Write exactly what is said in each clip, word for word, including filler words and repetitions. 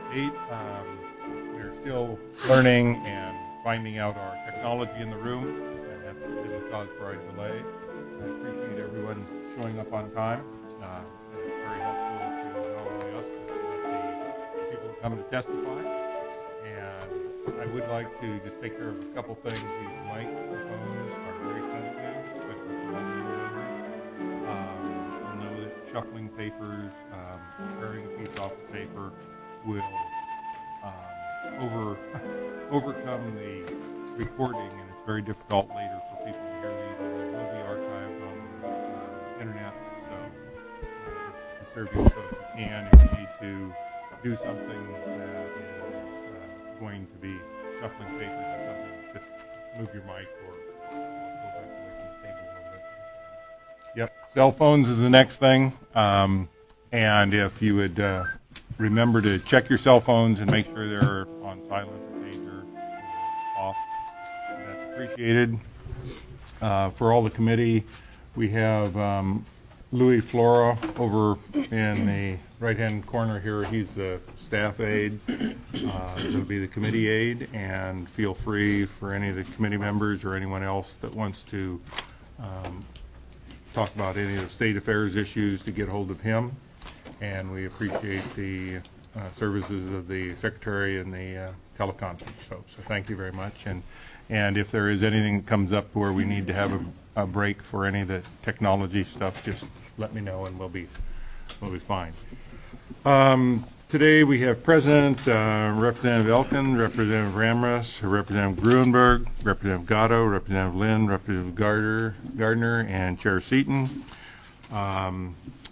eight. Um, we're still learning and finding out our technology in the room, and that's been the cause for our delay. I appreciate everyone showing up on time. Uh, it's very helpful to not only us, but the people coming to testify. And I would like to just take care of a couple things. These microphones are very sensitive, especially for the new members. Um, you'll know that shuffling papers, um, tearing a piece off the paper will um, over overcome the recording, and it's very difficult later for people to hear these. They will be archived on the uh, internet, so uh, just serve you so if you can, if you need to do something that is uh, going to be shuffling papers or something, just move your mic or go back away from the table a little bit. Yep, cell phones is the next thing, um, and if you would uh, remember to check your cell phones and make sure they're on silent or pager or off, that's appreciated. Uh, for all the committee, we have um, Louis Flora over in the right-hand corner here. He's the staff aide. Uh, he'll be the committee aide, and feel free for any of the committee members or anyone else that wants to um, talk about any of the state affairs issues to get hold of him. And we appreciate the uh, services of the secretary and the uh, teleconference folks. So thank you very much. And and if there is anything that comes up where we need to have a, a break for any of the technology stuff, just let me know and we'll be we'll be fine. Um, today we have President uh, Representative Elkin, Representative Ramras, Representative Gruenberg, Representative Gatto, Representative Lynn, Representative Gardner, Gardner, and Chair Seaton. Um,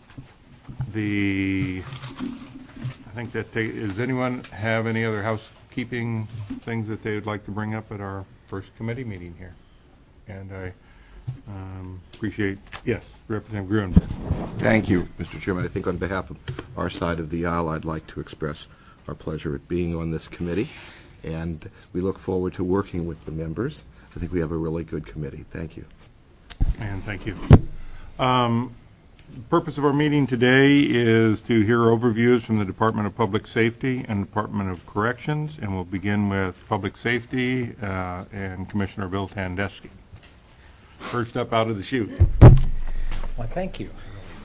The, I think that they, does anyone have any other housekeeping things that they would like to bring up at our first committee meeting here? And I um, appreciate, yes, Representative Gruenberg. Thank you, Mister Chairman. I think on behalf of our side of the aisle, I'd like to express our pleasure at being on this committee, and we look forward to working with the members. I think we have a really good committee. Thank you. And thank you. Um, The purpose of our meeting today is to hear overviews from the Department of Public Safety and Department of Corrections, and we'll begin with Public Safety uh, and Commissioner Bill Tandeschi. First up out of the chute. Well, thank you.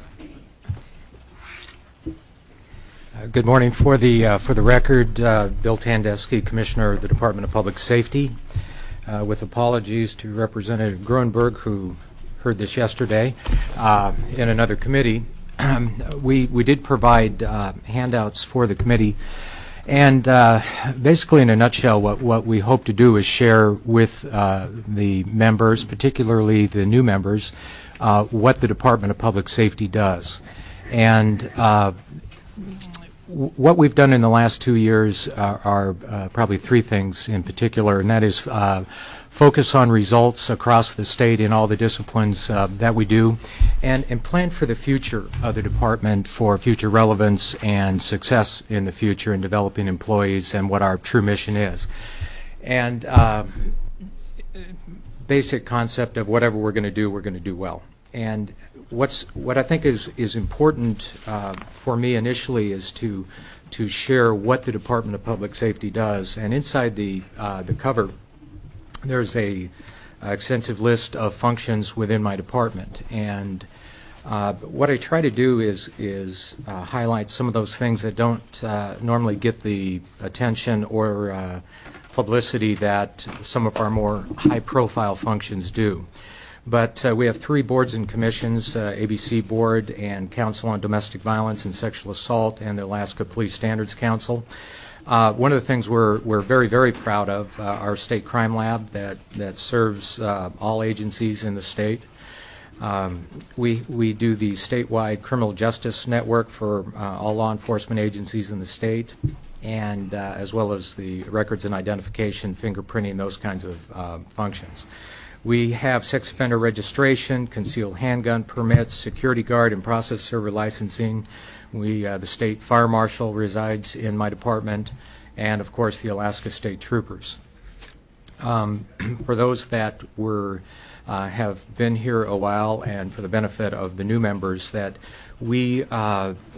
Uh, good morning. For the uh, for the record, uh, Bill Tandeschi, Commissioner of the Department of Public Safety, uh, with apologies to Representative Gruenberg, who heard this yesterday uh, in another committee. we we did provide uh, handouts for the committee, and uh, basically, in a nutshell, what what we hope to do is share with uh, the members, particularly the new members, uh, what the Department of Public Safety does, and uh, w- what we've done in the last two years are, are uh, probably three things in particular, and that is Uh, focus on results across the state in all the disciplines uh, that we do, and, and plan for the future of the department for future relevance and success in the future in developing employees and what our true mission is. And uh, basic concept of whatever we're going to do, we're going to do well. And what's what I think is, is important uh, for me initially is to to share what the Department of Public Safety does. And inside the uh, the cover, there's a uh, extensive list of functions within my department, and uh, what I try to do is is uh, highlight some of those things that don't uh, normally get the attention or uh, publicity that some of our more high-profile functions do. But uh, we have three boards and commissions, uh, A B C Board and Council on Domestic Violence and Sexual Assault, and the Alaska Police Standards Council. Uh, one of the things we're we're very very proud of, uh, our state crime lab that that serves uh, all agencies in the state. Um, we we do the statewide criminal justice network for uh, all law enforcement agencies in the state, and uh, as well as the records and identification, fingerprinting, those kinds of uh, functions. We have sex offender registration, concealed handgun permits, security guard and process server licensing. We, uh, the state fire marshal resides in my department, and of course the Alaska State Troopers. Um, for those that were uh, have been here a while, and for the benefit of the new members, that we uh,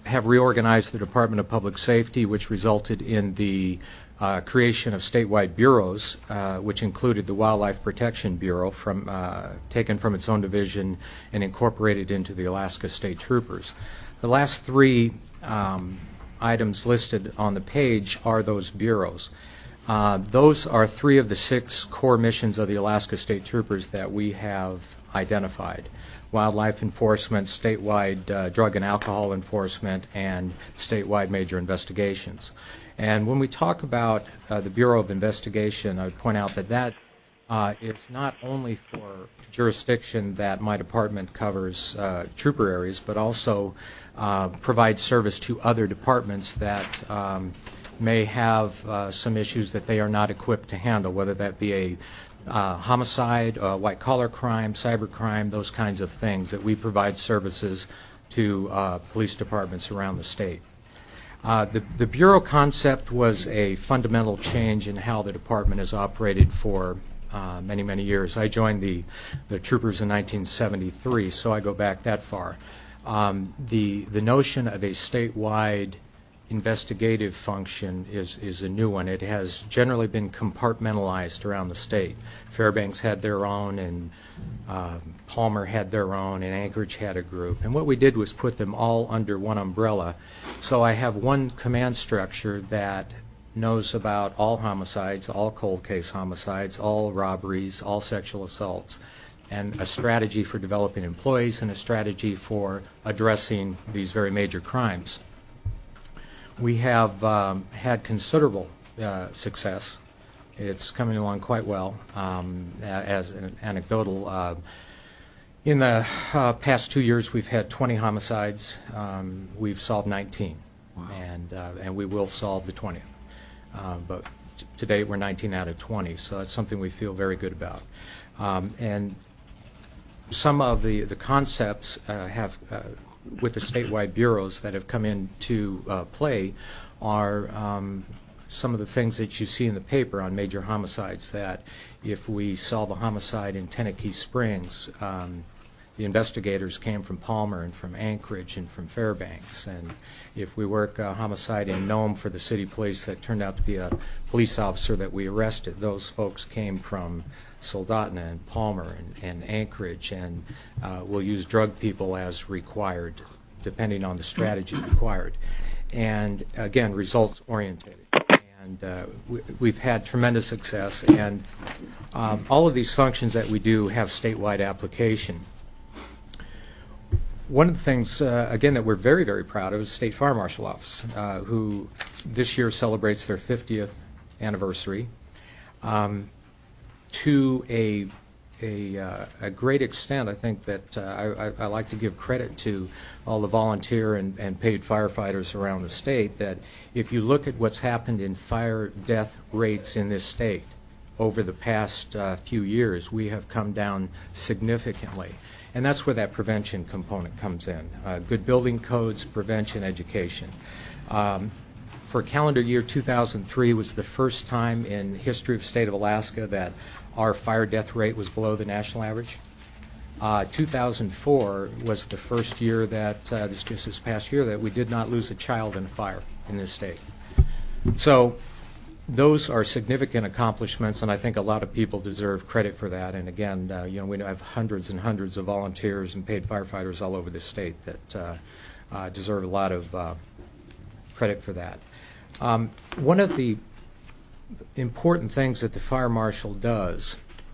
have reorganized the Department of Public Safety, which resulted in the uh, creation of statewide bureaus, uh, which included the Wildlife Protection Bureau, from uh, taken from its own division and incorporated into the Alaska State Troopers. The last three um, items listed on the page are those bureaus. Uh, those are three of the six core missions of the Alaska State Troopers that we have identified: wildlife enforcement, statewide uh, drug and alcohol enforcement, and statewide major investigations. And when we talk about uh, the Bureau of Investigation, I would point out that that uh, is not only for jurisdiction that my department covers uh, trooper areas, but also uh, provides service to other departments that um, may have uh, some issues that they are not equipped to handle, whether that be a uh, homicide, uh, white-collar crime, cybercrime, those kinds of things, that we provide services to uh, police departments around the state. Uh, the, the Bureau concept was a fundamental change in how the department has operated for uh, many, many years. I joined the, the troopers in nineteen seventy-three, so I go back that far. Um, the, the notion of a statewide investigative function is, is a new one. It has generally been compartmentalized around the state. Fairbanks had their own, and uh, Palmer had their own, and Anchorage had a group. And what we did was put them all under one umbrella. So I have one command structure that knows about all homicides, all cold case homicides, all robberies, all sexual assaults, and a strategy for developing employees and a strategy for addressing these very major crimes. We have um, had considerable uh, success. It's coming along quite well. Um, as an anecdotal, uh, in the uh, past two years, we've had twenty homicides. Um, we've solved nineteen, wow. and uh, and we will solve the twentieth. Uh, but t- to date, we're nineteen out of twenty, so that's something we feel very good about. Um, and some of the the concepts uh, have. Uh, with the statewide bureaus that have come into uh, play are um, some of the things that you see in the paper on major homicides, that if we solve a homicide in Tenakee Springs, um, the investigators came from Palmer and from Anchorage and from Fairbanks. And if we work a homicide in Nome for the city police that turned out to be a police officer that we arrested, those folks came from Soldotna and Palmer and, and Anchorage, and uh, we'll use drug people as required, depending on the strategy required. And again, results oriented. And uh, we, we've had tremendous success, and um, all of these functions that we do have statewide application. One of the things, uh, again, that we're very, very proud of is the State Fire Marshal Office, uh, who this year celebrates their fiftieth anniversary. Um, to a a, uh, a great extent, I think that uh, I, I like to give credit to all the volunteer and, and paid firefighters around the state, that if you look at what's happened in fire death rates in this state over the past uh, few years, we have come down significantly. And that's where that prevention component comes in. Uh, good building codes, prevention, education. Um, for calendar year two thousand three was the first time in history of the state of Alaska that our fire death rate was below the national average. Uh, two thousand four was the first year that, uh, this, just this past year, that we did not lose a child in a fire in this state. So those are significant accomplishments, and I think a lot of people deserve credit for that. And again, uh, you know, we have hundreds and hundreds of volunteers and paid firefighters all over the state that uh, uh, deserve a lot of uh, credit for that. Um, one of the important things that the fire marshal does,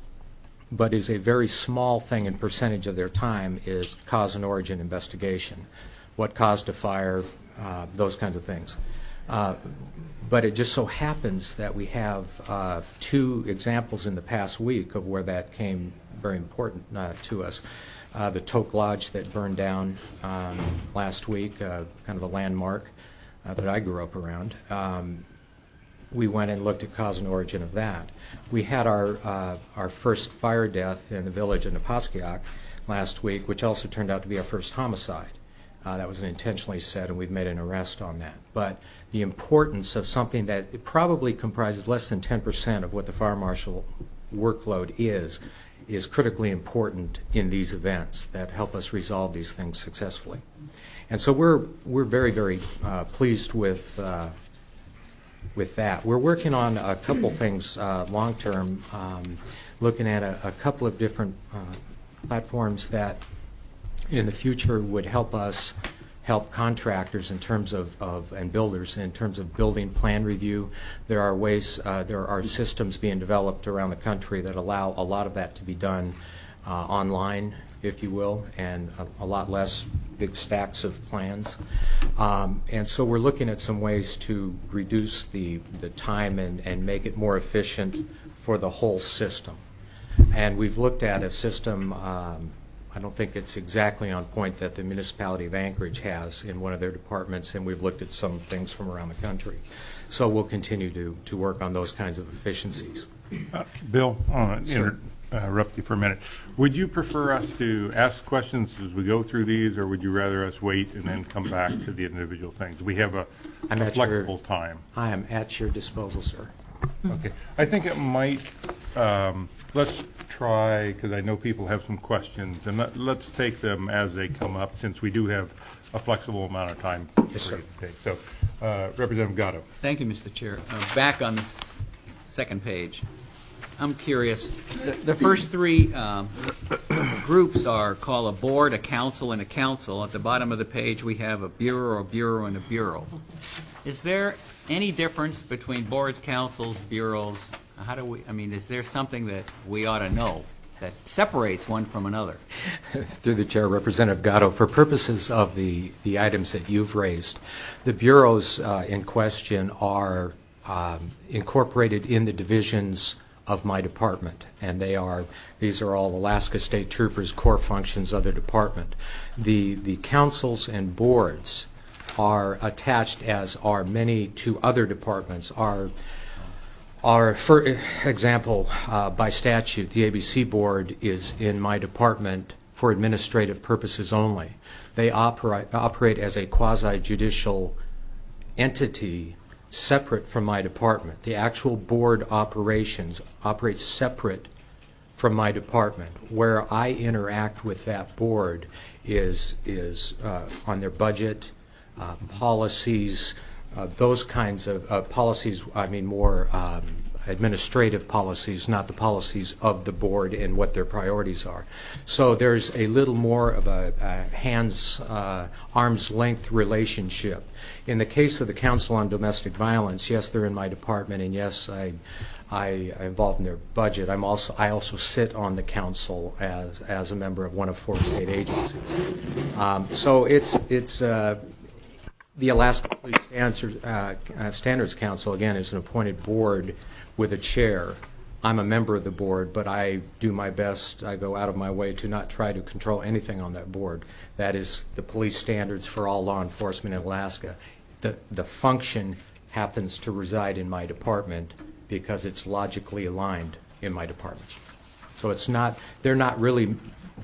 but is a very small thing in percentage of their time, is cause and origin investigation. What caused a fire, uh, those kinds of things. Uh, but it just so happens that we have uh, two examples in the past week of where that came very important uh, to us. Uh, the Toke Lodge that burned down um, last week, uh, kind of a landmark uh, that I grew up around. Um, we went and looked at cause and origin of that. We had our uh, our first fire death in the village of Napaskiak last week, which also turned out to be our first homicide. Uh, that was intentionally set, and we've made an arrest on that. But the importance of something that it probably comprises less than ten percent of what the fire marshal workload is, is critically important in these events that help us resolve these things successfully. And so we're we're very, very uh, pleased with uh, with that. We're working on a couple things uh, long term, um, looking at a, a couple of different uh, platforms that in the future would help us help contractors in terms of, of and builders in terms of building plan review. There are ways, uh, there are systems being developed around the country that allow a lot of that to be done uh, online, if you will, and a, a lot less big stacks of plans. Um, and so we're looking at some ways to reduce the, the time and, and make it more efficient for the whole system. And we've looked at a system, um, I don't think it's exactly on point, that the municipality of Anchorage has in one of their departments, and we've looked at some things from around the country. So we'll continue to, to work on those kinds of efficiencies. Uh, Bill, uh, inter- interrupt you for a minute. Would you prefer us to ask questions as we go through these, or would you rather us wait and then come back to the individual things? We have a, I'm a at flexible your, time. I am at your disposal, sir. Okay. I think it might, um, let's try, because I know people have some questions, and let, let's take them as they come up, since we do have a flexible amount of time Yes, sir. to take. So, uh, Representative Gatto. Thank you, Mister Chair. Uh, back on the s- second page, I'm curious. The, the first three um, groups are called a board, a council, and a council. At the bottom of the page, we have a bureau, a bureau, and a bureau. Is there any difference between boards, councils, bureaus? How do we? I mean, is there something that we ought to know that separates one from another? Through the chair, Representative Gatto, for purposes of the, the items that you've raised, the bureaus uh, in question are um, incorporated in the divisions of my department, and they are these are all Alaska State Troopers core functions of their department. The the councils and boards are attached, as are many to other departments. Are Are, for example, uh, by statute, the A B C board is in my department for administrative purposes only. They operate, operate as a quasi-judicial entity separate from my department. The actual board operations operate separate from my department. Where I interact with that board is, is uh, on their budget, uh, policies, Uh, those kinds of uh, policies, I mean more um, administrative policies, not the policies of the board and what their priorities are. So there's a little more of a, a hands, uh, arm's length relationship. In the case of the Council on Domestic Violence, yes, they're in my department, and yes, I, I am involved in their budget. I'm also, I also sit on the council as as a member of one of four state agencies. Um, so it's it's. Uh, The Alaska Police Standards, uh, Standards Council, again, is an appointed board with a chair. I'm a member of the board, but I do my best. I go out of my way to not try to control anything on that board. That is the police standards for all law enforcement in Alaska. The, the function happens to reside in my department because it's logically aligned in my department. So it's not, they're not really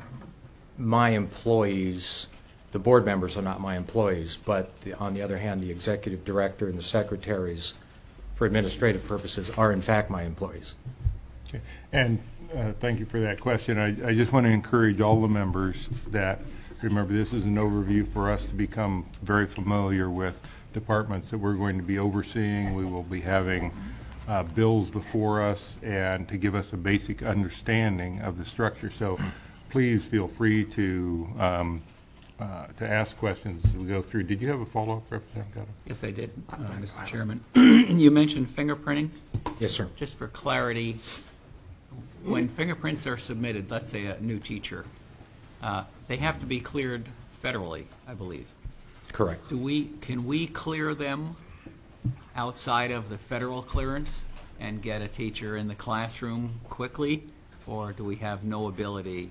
my employees. The board members are not my employees, but the, on the other hand, the executive director and the secretaries, for administrative purposes, are in fact my employees. Okay. And uh, thank you for that question. I, I just want to encourage all the members that, remember, this is an overview for us to become very familiar with departments that we're going to be overseeing. We will be having uh, bills before us, and to give us a basic understanding of the structure. So please feel free to um, Uh, to ask questions as we go through. Did you have a follow-up, Representative Gatto? Yes, I did, uh, Mister Chairman. You mentioned fingerprinting. Yes, sir. Just for clarity, when fingerprints are submitted, let's say a new teacher, uh, they have to be cleared federally, I believe. Correct. Do we, can we clear them outside of the federal clearance and get a teacher in the classroom quickly, or do we have no ability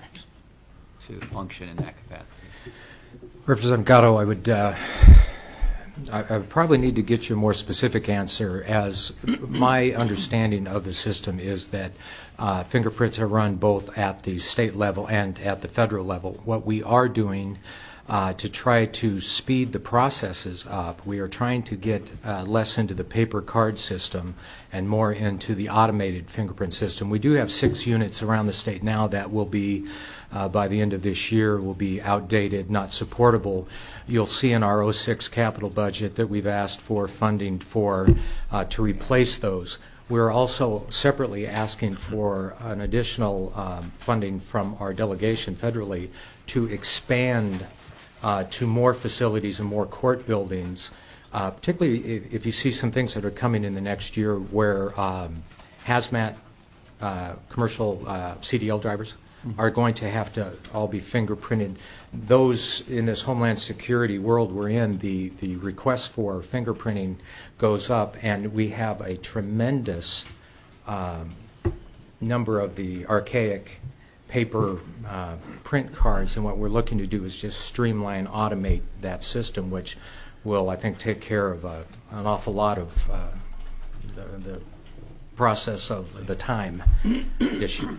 to function in that capacity? Representative Gatto, I would, uh, I, I would probably need to get you a more specific answer, as my understanding of the system is that uh, fingerprints are run both at the state level and at the federal level. What we are doing uh, to try to speed the processes up. We are trying to get uh, less into the paper card system and more into the automated fingerprint system. We do have six units around the state now that will be, uh, by the end of this year, will be outdated, not supportable. You'll see in our oh six capital budget that we've asked for funding for uh, to replace those. We're also separately asking for an additional um, funding from our delegation federally to expand uh, to more facilities and more court buildings, uh, particularly if, if you see some things that are coming in the next year where um, hazmat uh, commercial uh, C D L drivers are going to have to all be fingerprinted. Those in this Homeland Security world we're in, the, the request for fingerprinting goes up, and we have a tremendous um, number of the archaic paper uh, print cards, and what we're looking to do is just streamline, automate that system, which will, I think, take care of uh, an awful lot of uh, the, the process of the time issue.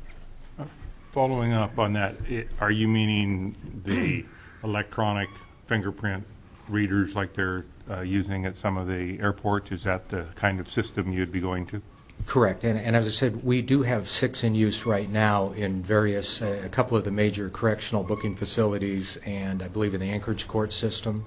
Following up on that, it, are you meaning the electronic fingerprint readers like they're uh, using at some of the airports? Is that the kind of system you'd be going to? Correct. And, and as I said, we do have six in use right now in various, uh, a couple of the major correctional booking facilities, and I believe in the Anchorage Court system,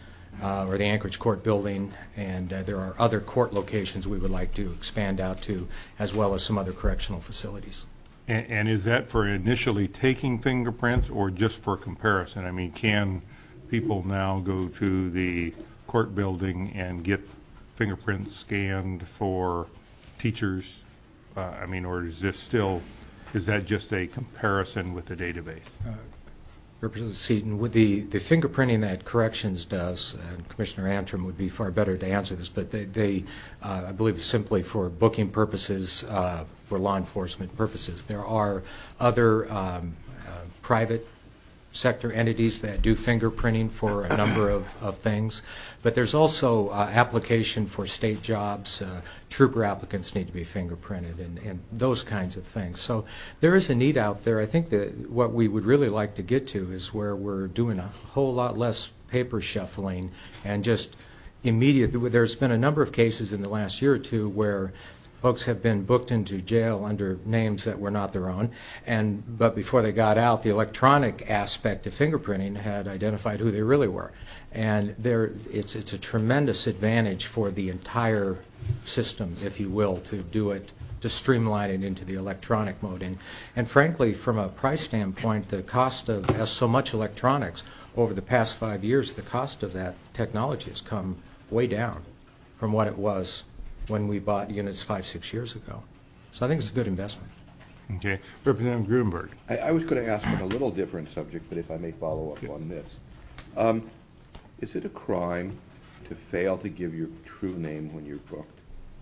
uh, or the Anchorage Court building, and uh, there are other court locations we would like to expand out to, as well as some other correctional facilities. And, and is that for initially taking fingerprints or just for comparison? I mean, can people now go to the court building and get fingerprints scanned for teachers? Uh, I mean, or is this still, is that just a comparison with the database? Uh, Representative Seaton, with the, the fingerprinting that Corrections does, and Commissioner Antrim would be far better to answer this, but they, they uh, I believe, simply for booking purposes, uh, for law enforcement purposes. There are other um, uh, private sector entities that do fingerprinting for a number of, of things, but there's also uh, application for state jobs. Uh, trooper applicants need to be fingerprinted, and, and those kinds of things. So there is a need out there. I think that what we would really like to get to is where we're doing a whole lot less paper shuffling and just immediate. There's been a number of cases in the last year or two where folks have been booked into jail under names that were not their own, and but before they got out, the electronic aspect of fingerprinting had identified who they really were, and there it's it's a tremendous advantage for the entire system, if you will, to do it, to streamline it into the electronic mode. And and frankly, from a price standpoint, the cost of, as so much electronics over the past five years, the cost of that technology has come way down from what it was when we bought units five, six years ago. So I think it's a good investment. Okay. Representative Gruenberg. I, I was going to ask on a little different subject, but if I may follow up on this. Um, is it a crime to fail to give your true name when you're booked?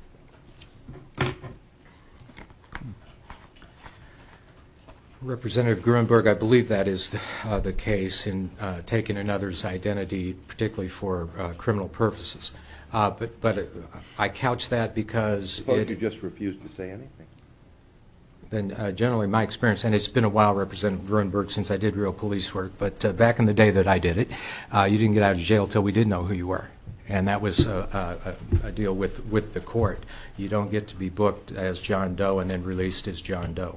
Representative Gruenberg, I believe that is the, uh, the case in uh, taking another's identity, particularly for uh, criminal purposes. Uh, but but uh, I couch that because Suppose it, you just refuse to say anything. Then uh, generally my experience, and it's been a while, Representative Gruenberg, since I did real police work, but uh, back in the day that I did it, uh, you didn't get out of jail till we did know who you were. And that was a, a, a deal with, with the court. You don't get to be booked as John Doe and then released as John Doe.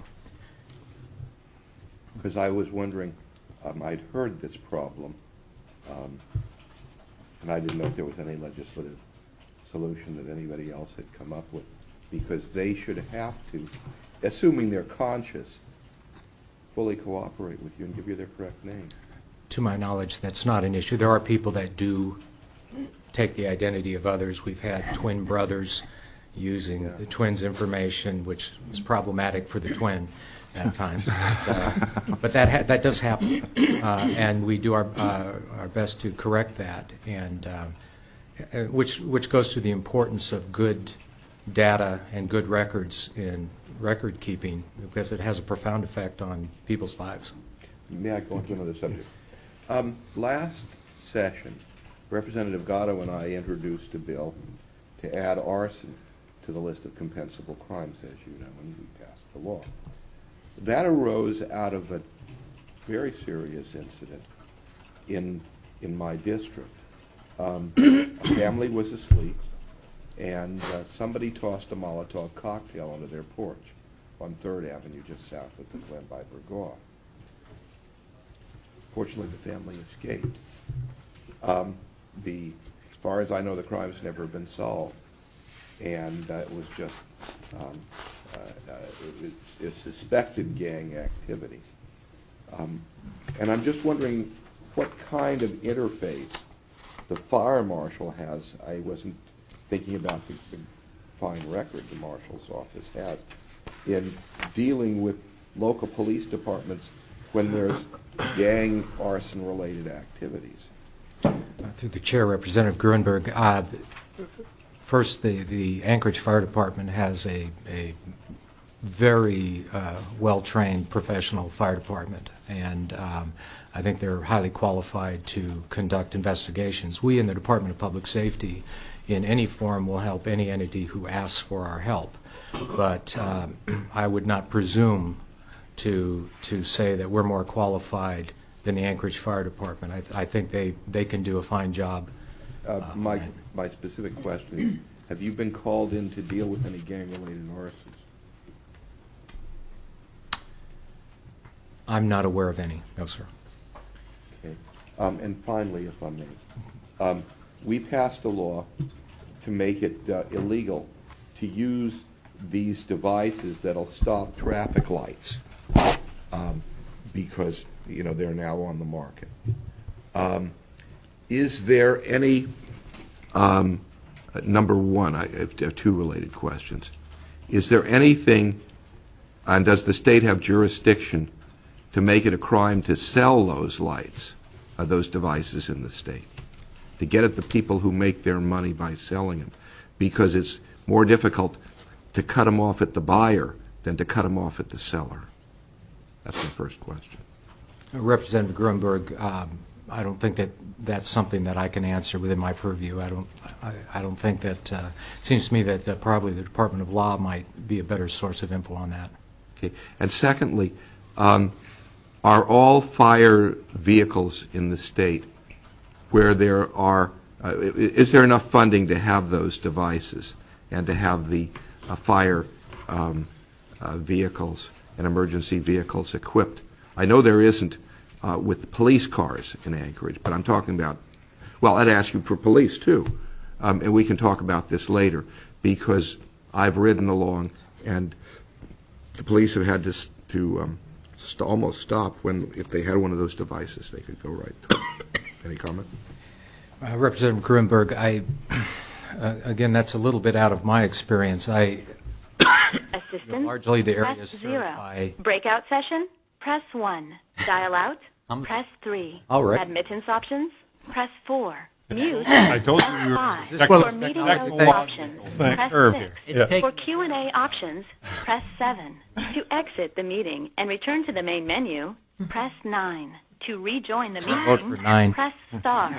Because I was wondering, um, I'd heard this problem, um, and I didn't know if there was any legislative solution that anybody else had come up with, because they should have to, assuming they're conscious, fully cooperate with you and give you their correct name. To my knowledge, that's not an issue. There are people that do take the identity of others. We've had twin brothers using Yeah. the twins' information, which is problematic for the twin at times. But, uh, but that ha that does happen, uh, and we do our uh, our best to correct that. And uh, uh, which which goes to the importance of good data and good records in record keeping, because it has a profound effect on people's lives. May I go on to another subject? Um, last session, Representative Gatto and I introduced a bill to add arson to the list of compensable crimes, as you know, and we passed the law. That arose out of a very serious incident in in my district. Um, a family was asleep, and uh, somebody tossed a Molotov cocktail onto their porch on Third Avenue, just south of the Glen by Burgaw. Fortunately, the family escaped. Um, the, as far as I know, the crime's never been solved, and uh, it was just um, uh, uh, it, it's, it's suspected gang activity. Um, and I'm just wondering what kind of interface the fire marshal has. I wasn't thinking about the, the fine record the marshal's office has in dealing with local police departments when there's gang arson-related activities. Uh, through the chair, Representative Gruenberg, uh, first, the, the Anchorage Fire Department has a, a very uh, well-trained professional fire department, and um, I think they're highly qualified to conduct investigations. We in the Department of Public Safety, in any form, will help any entity who asks for our help, but um, I would not presume to to say that we're more qualified than the Anchorage Fire Department. I, th I think they, they can do a fine job. Uh, my, my specific question is, have you been called in to deal with any gang-related arsons? I'm not aware of any, no, sir. Okay. Um, and finally, if I may, um, we passed a law to make it uh, illegal to use these devices that'll stop traffic lights um, because, you know, they're now on the market. Um, is there any, um, uh, number one, I have, I have two related questions. Is there anything, and does the state have jurisdiction to make it a crime to sell those lights, uh, those devices in the state, to get at the people who make their money by selling them, because it's more difficult to cut them off at the buyer than to cut them off at the seller? That's my first question. Representative Gruenberg, um, I don't think that that's something that I can answer within my purview. I don't. I, I don't think that. Uh, it seems to me that uh, probably the Department of Law might be a better source of info on that. Okay. And secondly, um, are all fire vehicles in the state where there are, uh, is there enough funding to have those devices and to have the uh, fire um, uh, vehicles and emergency vehicles equipped? I know there isn't uh, with police cars in Anchorage, but I'm talking about, well, I'd ask you for police too, um, and we can talk about this later, because I've ridden along and the police have had to, to um, st almost stop when, if they had one of those devices, they could go right to it. Any comment? Uh, Representative Gruenberg, I, uh, again, that's a little bit out of my experience. I Assistance, largely the area press served zero. by. Breakout session, press one. Dial out, press three. All right. Admittance options, press four. Mute, I told you you were five. technical- well, For meeting technical notes law- options, thing- press curve six. here. It's Yeah. take- For Q and A options, press seven. To exit the meeting and return to the main menu, press nine. To rejoin the Vote meeting, for nine. press star.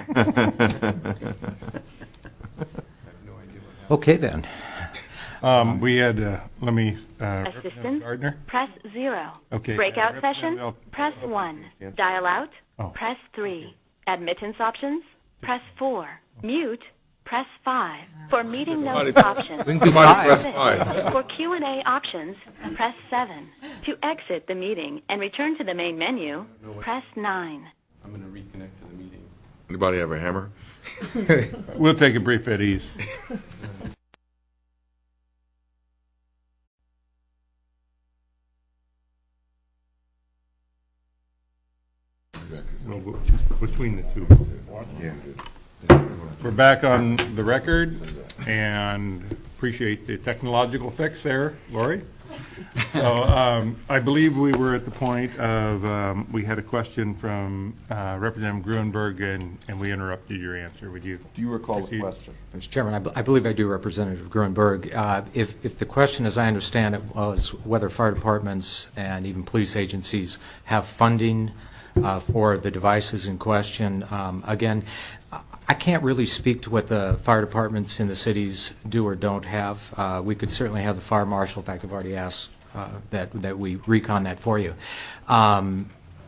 Okay, then. Um, we had, uh, let me, uh, Representative Assistance, Gardner? press zero. Okay. Breakout Uh, session, Representative- press one. Dial out, Oh. press three. Admittance options, press four. Mute, press five. For meeting notes options, We can do press five. six. For Q and A options, press seven. To exit the meeting and return to the main menu, press nine. I'm going to reconnect to the meeting. Anybody have a hammer? We'll take a brief at ease. Well, w- between the two. Yeah. We're back on the record, and appreciate the technological fix there, Lori. So, um, I believe we were at the point of, um, we had a question from uh, Representative Gruenberg, and, and we interrupted your answer. Would you? Do you recall the proceed? question? Mister Chairman, I, b I believe I do, Representative Gruenberg. Uh, if, if the question, as I understand it, was whether fire departments and even police agencies have funding uh, for the devices in question, um, again, I can't really speak to what the fire departments in the cities do or don't have. Uh, we could certainly have the fire marshal. In fact, I've already asked uh, that that we recon that for you. Um,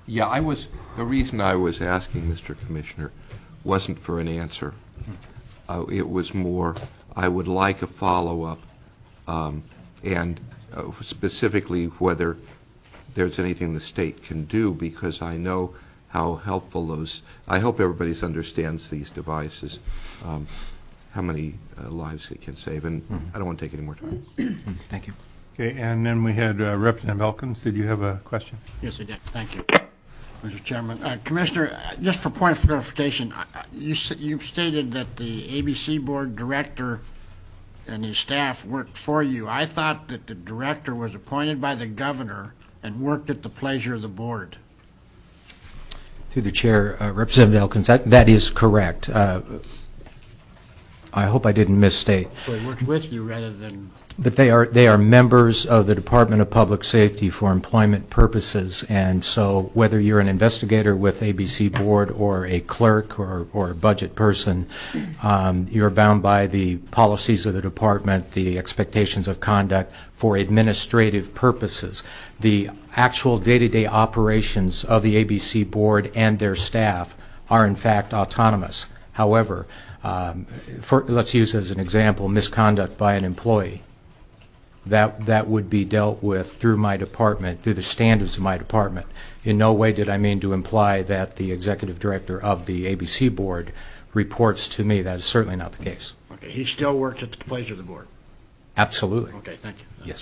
Yeah, I was, the reason I was asking, Mister Commissioner, wasn't for an answer. Uh, it was more, I would like a follow-up, um, and uh, specifically whether there's anything the state can do, because I know how helpful those, I hope everybody understands these devices, um, how many uh, lives it can save, and mm-hmm. I don't want to take any more time. Thank you. Okay, and then we had uh, Representative Elkins. Did you have a question? Yes, I did. Thank you, Mister Chairman. Uh, Commissioner, uh, just for point of clarification, uh, you, you've stated that the A B C Board director and his staff worked for you. I thought that the director was appointed by the governor and worked at the pleasure of the board. Through the chair, uh, Representative Elkins, that, that is correct. Uh, I hope I didn't misstate. So he works with you rather than... But they are they are members of the Department of Public Safety for employment purposes, and so whether you're an investigator with A B C Board or a clerk or, or a budget person, um, you're bound by the policies of the department, the expectations of conduct for administrative purposes. The actual day-to-day operations of the A B C Board and their staff are in fact autonomous. However, um, for, let's use as an example misconduct by an employee. That, that would be dealt with through my department, through the standards of my department. In no way did I mean to imply that the executive director of the A B C Board reports to me. That is certainly not the case. Okay, he still works at the pleasure of the board? Absolutely. Okay, thank you. Yes.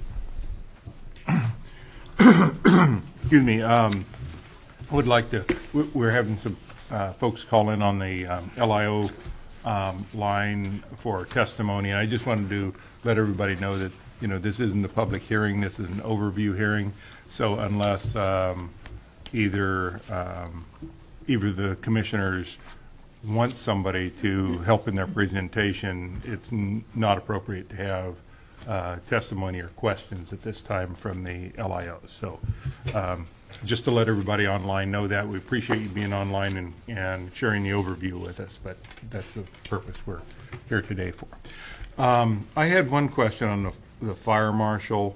Excuse me. Um, I would like to, we're having some uh, folks call in on the um, L I O um, line for testimony, and I just wanted to let everybody know that, you know, this isn't a public hearing, this is an overview hearing, so unless um, either um, either the commissioners want somebody to help in their presentation, it's n not appropriate to have uh, testimony or questions at this time from the L I Os. So um, just to let everybody online know that, we appreciate you being online and, and sharing the overview with us, but that's the purpose we're here today for. Um, I had one question on the, the fire marshal,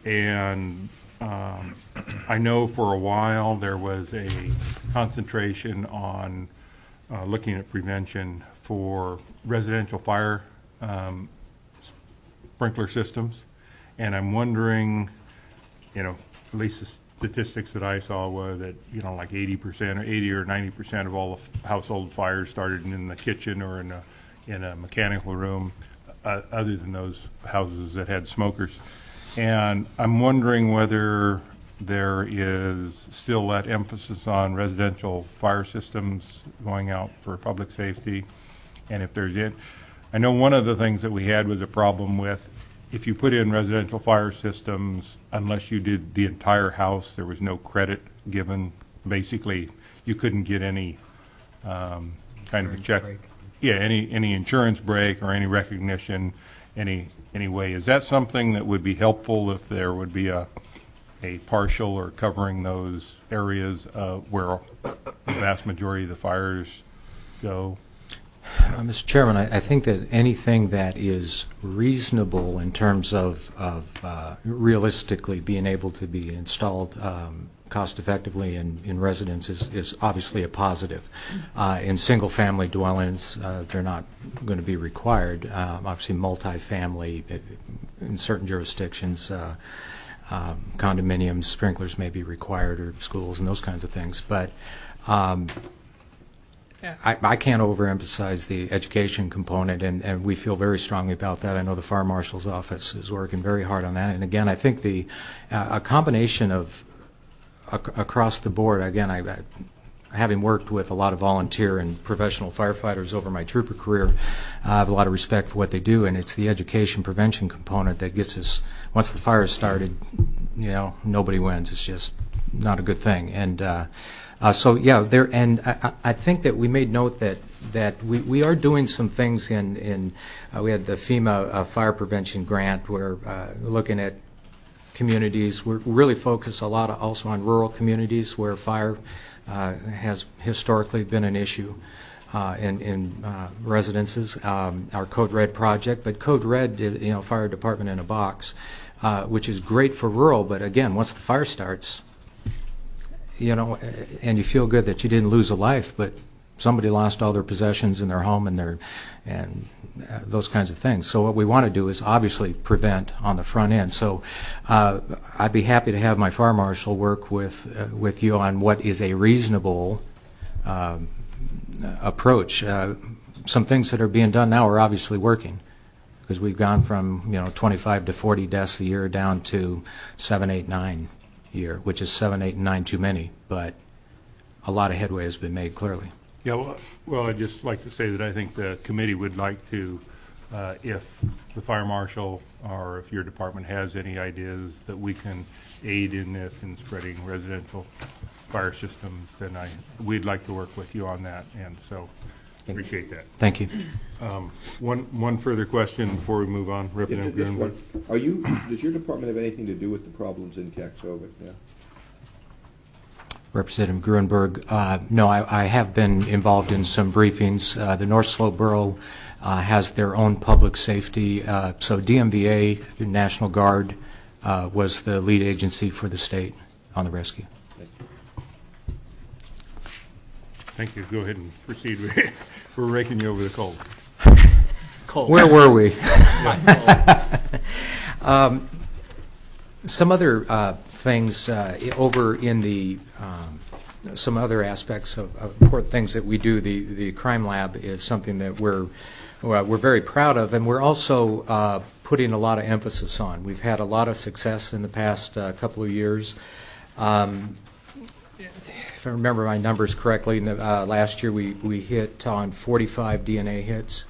and um, I know for a while there was a concentration on uh, looking at prevention for residential fire um, sprinkler systems, and I'm wondering, you know, at least the statistics that I saw were that, you know, like eighty percent or eighty or ninety percent of all the household fires started in the kitchen or in a, in a mechanical room. Uh, other than those houses that had smokers. And I'm wondering whether there is still that emphasis on residential fire systems going out for public safety, and if there's it. I know one of the things that we had was a problem with, if you put in residential fire systems, unless you did the entire house, there was no credit given. Basically, you couldn't get any um, kind of a check. Break. Yeah, any any insurance break or any recognition, any any way. Is that something that would be helpful if there would be a a partial or covering those areas uh, where the vast majority of the fires go? Uh, Mister Chairman, I, I think that anything that is reasonable in terms of, of uh, realistically being able to be installed um, cost effectively in, in residences is, is obviously a positive. Uh, in single family dwellings, uh, they're not going to be required. Uh, obviously multifamily in certain jurisdictions, uh, um, condominiums, sprinklers may be required, or schools and those kinds of things. But um, I, I can't overemphasize the education component, and, and we feel very strongly about that. I know the Fire Marshal's office is working very hard on that. And again, I think the uh, a combination of across the board, again, I, I, having worked with a lot of volunteer and professional firefighters over my trooper career, I have a lot of respect for what they do, and it's the education prevention component that gets us, once the fire is started, you know, nobody wins. It's just not a good thing. And uh, uh, so, yeah, there, and I, I think that we made note that that we, we are doing some things in, in uh, we had the FEMA uh, fire prevention grant. We're uh, looking at communities. We're really focused a lot also on rural communities where fire uh, has historically been an issue uh, in, in uh, residences. Um, our Code Red project, but Code Red, you know, fire department in a box, uh, which is great for rural, but again, once the fire starts, you know, and you feel good that you didn't lose a life, but somebody lost all their possessions in their home and their and uh, those kinds of things. So what we want to do is obviously prevent on the front end. So uh, I'd be happy to have my fire marshal work with uh, with you on what is a reasonable uh, approach. Uh, some things that are being done now are obviously working, because we've gone from, you know, twenty-five to forty deaths a year down to seven, eight, nine a year, which is seven, eight, and nine too many. But a lot of headway has been made clearly. Yeah, well, well, I'd just like to say that I think the committee would like to, uh, if the fire marshal or if your department has any ideas that we can aid in this in spreading residential fire systems, then I we'd like to work with you on that, and so appreciate that. Thank you. Um, one one further question before we move on, Representative Just Greenberg. one. Are you? Does your department have anything to do with the problems in Caxova? Yeah. Representative Gruenberg, uh, no, I, I have been involved in some briefings. Uh, the North Slope Borough uh, has their own public safety. Uh, so D M V A, the National Guard, uh, was the lead agency for the state on the rescue. Thank you. Go ahead and proceed. We're raking you over the coals. Cold. Where were we? um, some other uh, things uh, over in the um, some other aspects of, of important things that we do. The the crime lab is something that we're well, we're very proud of, and we're also uh, putting a lot of emphasis on. We've had a lot of success in the past uh, couple of years. Um, if I remember my numbers correctly, in the, uh, last year we, we hit on forty-five D N A hits.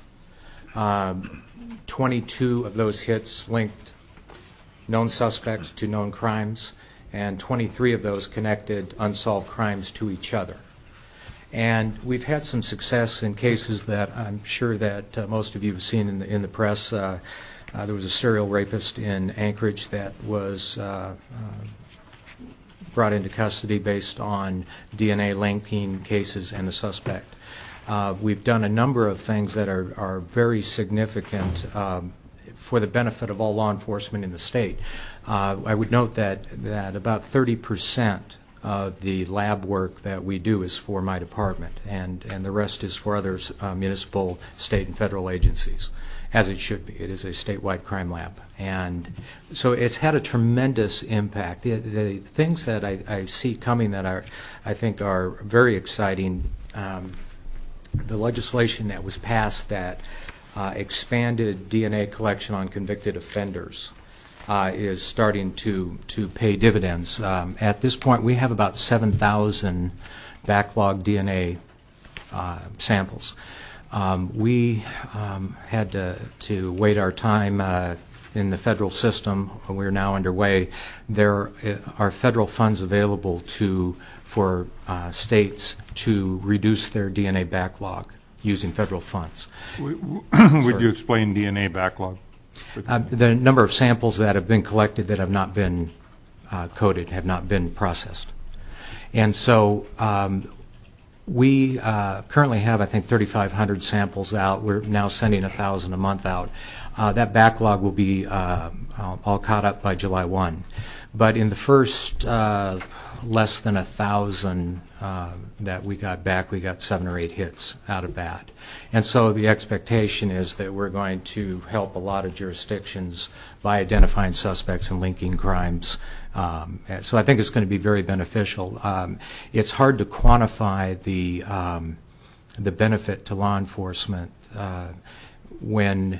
Um, twenty-two of those hits linked known suspects to known crimes, and twenty-three of those connected unsolved crimes to each other. And we've had some success in cases that I'm sure that uh, most of you have seen in the, in the press. Uh, uh, there was a serial rapist in Anchorage that was uh, uh, brought into custody based on D N A linking cases and the suspect. Uh, we've done a number of things that are, are very significant um, for the benefit of all law enforcement in the state. Uh, I would note that, that about thirty percent of the lab work that we do is for my department, and, and the rest is for other uh, municipal, state, and federal agencies, as it should be. It is a statewide crime lab. And so it's had a tremendous impact. The, the things that I, I see coming that are, I think are very exciting, um, the legislation that was passed that uh, expanded D N A collection on convicted offenders uh, is starting to, to pay dividends. Um, at this point, we have about seven thousand backlog D N A uh, samples. Um, we um, had to, to wait our time uh, in the federal system. We're now underway. There are federal funds available to for uh, states to reduce their D N A backlog using federal funds. Would you explain D N A backlog? Uh, the number of samples that have been collected that have not been uh, coded, have not been processed. And so um, we uh, currently have, I think, thirty-five hundred samples out. We're now sending one thousand a month out. Uh, that backlog will be uh, all caught up by July first. But in the first uh, less than a thousand uh, that we got back, we got seven or eight hits out of that. And so the expectation is that we're going to help a lot of jurisdictions by identifying suspects and linking crimes. Um, so I think it's going to be very beneficial. Um, it's hard to quantify the um, the benefit to law enforcement uh, when,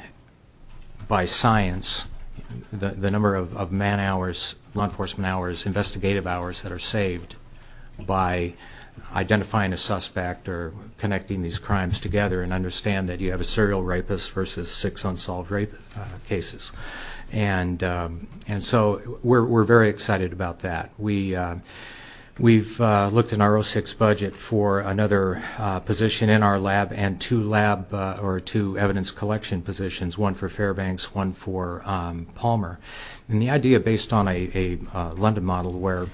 by science, the, the number of, of man hours, law enforcement hours, investigative hours that are saved by identifying a suspect or connecting these crimes together, and understand that you have a serial rapist versus six unsolved rape uh, cases. And um, and so we're we're very excited about that. We uh, we've uh, looked in our oh six budget for another uh, position in our lab and two lab uh, or two evidence collection positions, one for Fairbanks, one for um, Palmer. And the idea based on a, a uh, London model where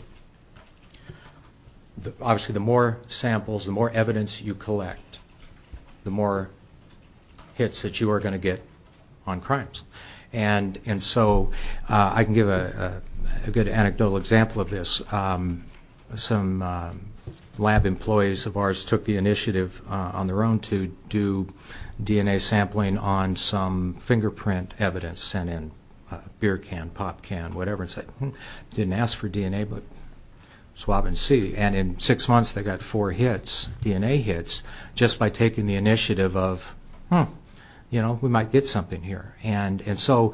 the, obviously the more samples, the more evidence you collect, the more hits that you are going to get on crimes. And and so uh, I can give a, a, a good anecdotal example of this. Um, some um, lab employees of ours took the initiative uh, on their own to do D N A sampling on some fingerprint evidence sent in, uh, beer can, pop can, whatever, and said, hmm, didn't ask for D N A, but swab and see. And in six months, they got four hits, D N A hits, just by taking the initiative of, hmm, you know, we might get something here. And and so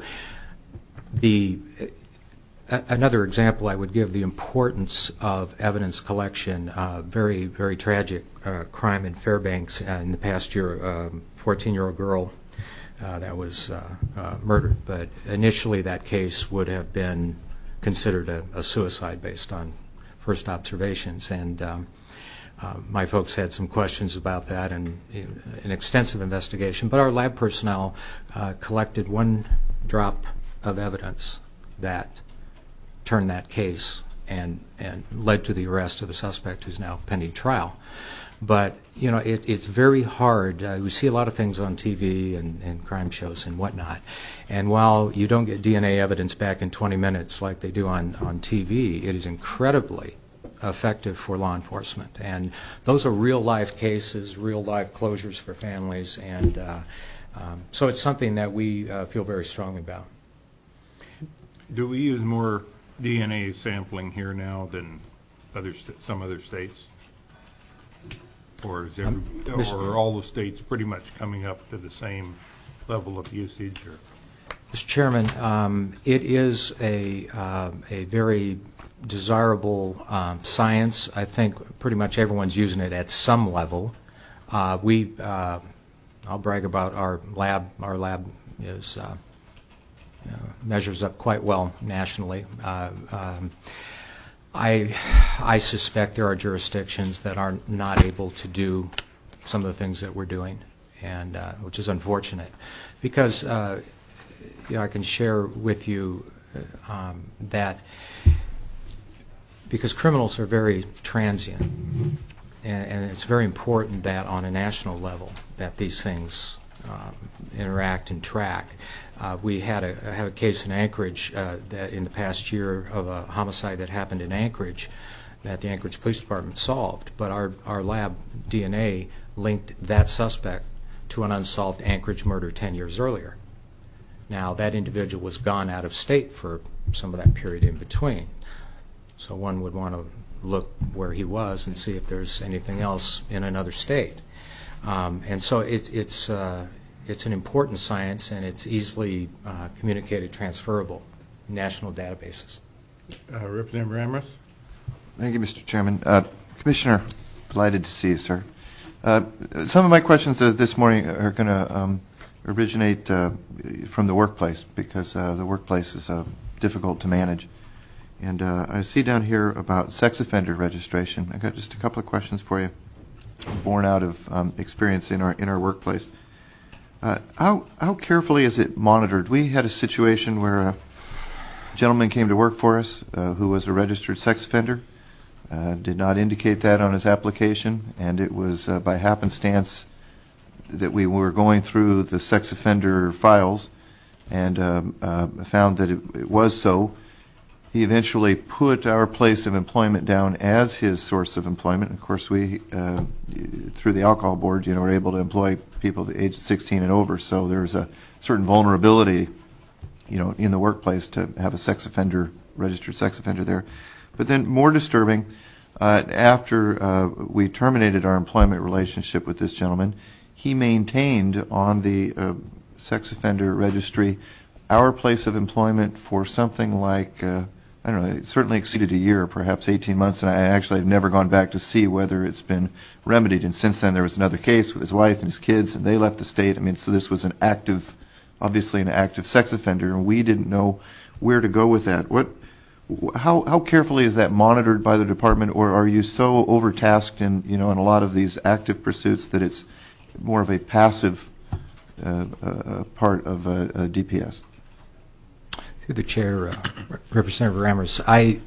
the uh, another example I would give, the importance of evidence collection. Uh, very, very tragic uh, crime in Fairbanks uh, in the past year. Um, fourteen-year-old girl uh, that was uh, uh, murdered. But initially, that case would have been considered a, a suicide based on first observations, and um, uh, my folks had some questions about that and uh, an extensive investigation. But our lab personnel uh, collected one drop of evidence that turned that case and and led to the arrest of the suspect, who's now pending trial. But you know, it, it's very hard. Uh, we see a lot of things on T V and, and crime shows and whatnot, and while you don't get D N A evidence back in twenty minutes like they do on, on T V, it is incredibly effective for law enforcement. And those are real-life cases, real-life closures for families, and uh, um, so it's something that we uh, feel very strongly about. Do we use more D N A sampling here now than other st- some other states? Or is every, Um, or are all the states pretty much coming up to the same level of usage? Or? Mister Chairman, um, it is a uh, a very desirable um, science. I think pretty much everyone's using it at some level. Uh, we, uh, I'll brag about our lab. Our lab is uh, you know, measures up quite well nationally. Uh, um, I, I suspect there are jurisdictions that are not able to do some of the things that we're doing, and uh, which is unfortunate, because uh, you know, I can share with you um, that because criminals are very transient, and, and it's very important that on a national level that these things um, interact and track. Uh, we had a, have a case in Anchorage uh, that in the past year of a homicide that happened in Anchorage that the Anchorage Police Department solved, but our, our lab D N A linked that suspect to an unsolved Anchorage murder ten years earlier. Now, that individual was gone out of state for some of that period in between, so one would want to look where he was and see if there's anything else in another state. Um, and so it, it's uh, It's an important science, and it's easily uh, communicated, transferable in national databases. Uh, Representative Ramos? Thank you, Mister Chairman. Uh, Commissioner, delighted to see you, sir. Uh, some of my questions uh, this morning are going to um, originate uh, from the workplace, because uh, the workplace is uh, difficult to manage. And uh, I see down here about sex offender registration. I got just a couple of questions for you, born out of um, experience in our in our workplace. Uh, how how carefully is it monitored? We had a situation where a gentleman came to work for us uh, who was a registered sex offender, uh, did not indicate that on his application, and it was uh, by happenstance that we were going through the sex offender files and uh, uh, found that it, it was so. He eventually put our place of employment down as his source of employment. Of course, we, uh, through the alcohol board, you know, were able to employ people the age of sixteen and over. So there's a certain vulnerability, you know, in the workplace to have a sex offender, registered sex offender there. But then more disturbing, uh, after uh, we terminated our employment relationship with this gentleman, he maintained on the uh, sex offender registry our place of employment for something like, uh, I don't know, it certainly exceeded a year, perhaps eighteen months, and I actually have never gone back to see whether it's been remedied. And since then, there was another case with his wife and his kids, and they left the state. I mean, so this was an active, obviously an active sex offender, and we didn't know where to go with that. What, how, how carefully is that monitored by the department, or are you so overtasked in, you know, in a lot of these active pursuits that it's more of a passive uh, uh, part of uh, uh, D P S? Through the chair, uh, Representative Ramos, I,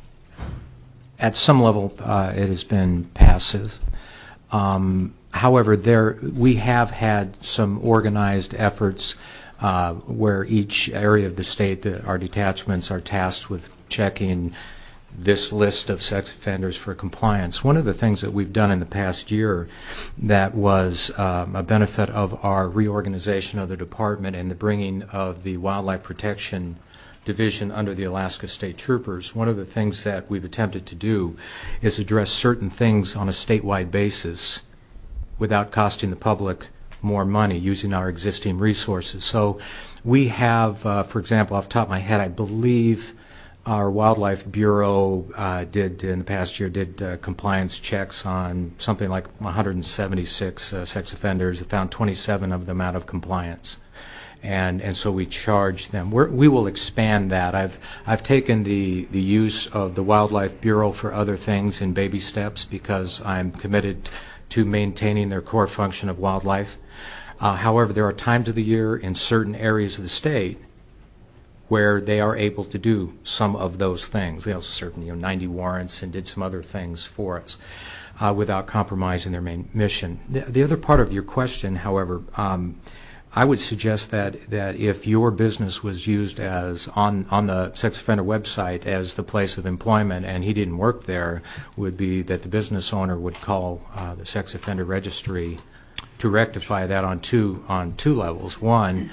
at some level, uh, it has been passive. Um, however, there we have had some organized efforts uh, where each area of the state, the, our detachments are tasked with checking this list of sex offenders for compliance. One of the things that we've done in the past year that was um, a benefit of our reorganization of the department and the bringing of the Wildlife Protection Division under the Alaska State Troopers, one of the things that we've attempted to do is address certain things on a statewide basis without costing the public more money using our existing resources. So we have, uh, for example, off the top of my head, I believe our Wildlife Bureau uh, did, in the past year, did uh, compliance checks on something like one hundred seventy-six uh, sex offenders. They found twenty-seven of them out of compliance. And and so we charge them. We're, we will expand that. I've I've taken the, the use of the Wildlife Bureau for other things in baby steps because I'm committed to maintaining their core function of wildlife. Uh, however, there are times of the year in certain areas of the state where they are able to do some of those things. They also served, you know, ninety warrants and did some other things for us uh, without compromising their main mission. The, the other part of your question, however, um, I would suggest that, that if your business was used as on, on the sex offender website as the place of employment and he didn't work there, would be that the business owner would call uh, the sex offender registry to rectify that on two on two levels. One,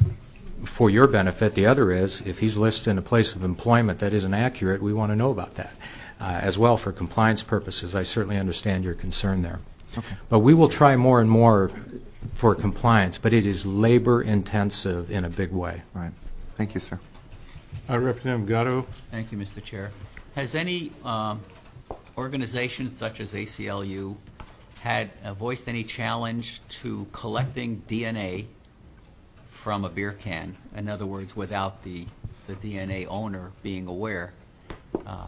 for your benefit. The other is, if he's listed in a place of employment that isn't accurate, we want to know about that. Uh, as well, for compliance purposes, I certainly understand your concern there. Okay. But we will try more and more for compliance, but it is labor intensive in a big way. Right. Thank you, sir. Uh, Representative Gatto. Thank you, Mister Chair. Has any um, organization such as A C L U had uh, voiced any challenge to collecting D N A from a beer can? In other words, without the, the D N A owner being aware, uh,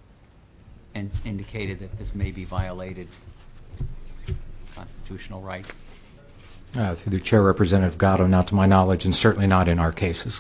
and indicated that this may be violated constitutional rights? Uh, through the chair, Representative Gatto, not to my knowledge, and certainly not in our cases.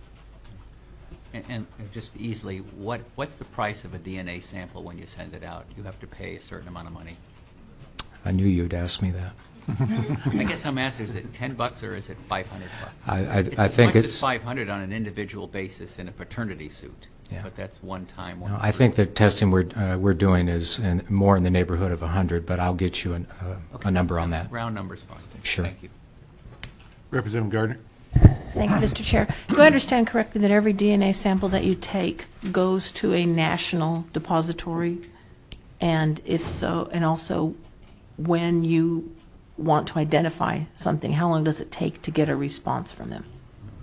And, and just easily, what what's the price of a D N A sample when you send it out? You have to pay a certain amount of money. I knew you'd ask me that. I guess I'm asking, is it ten bucks or is it five hundred bucks? I, I, it's I think much it's as five hundred on an individual basis in a paternity suit. Yeah. But that's one time. One no, I think the testing we're uh, we're doing is in, more in the neighborhood of a hundred, but I'll get you an, uh, okay. a number on that. Round numbers, fine. Sure. Thank you. Representative Gardner. Thank you, Mister Chair. Do I understand correctly that every D N A sample that you take goes to a national depository? And if so, and also when you want to identify something, how long does it take to get a response from them?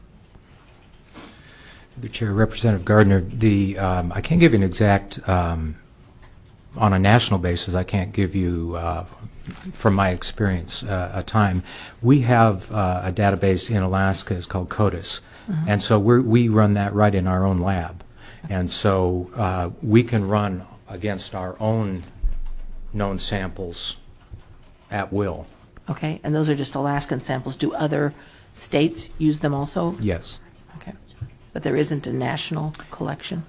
The Chair, Representative Gardner, the um, I can't give you an exact, um, on a national basis, I can't give you, uh, from my experience, uh, a time. We have uh, a database in Alaska, it's called CODIS, mm-hmm. and so we're, we run that right in our own lab. And so uh, we can run against our own known samples at will. Okay, and those are just Alaskan samples. Do other states use them also? Yes. Okay, but there isn't a national collection?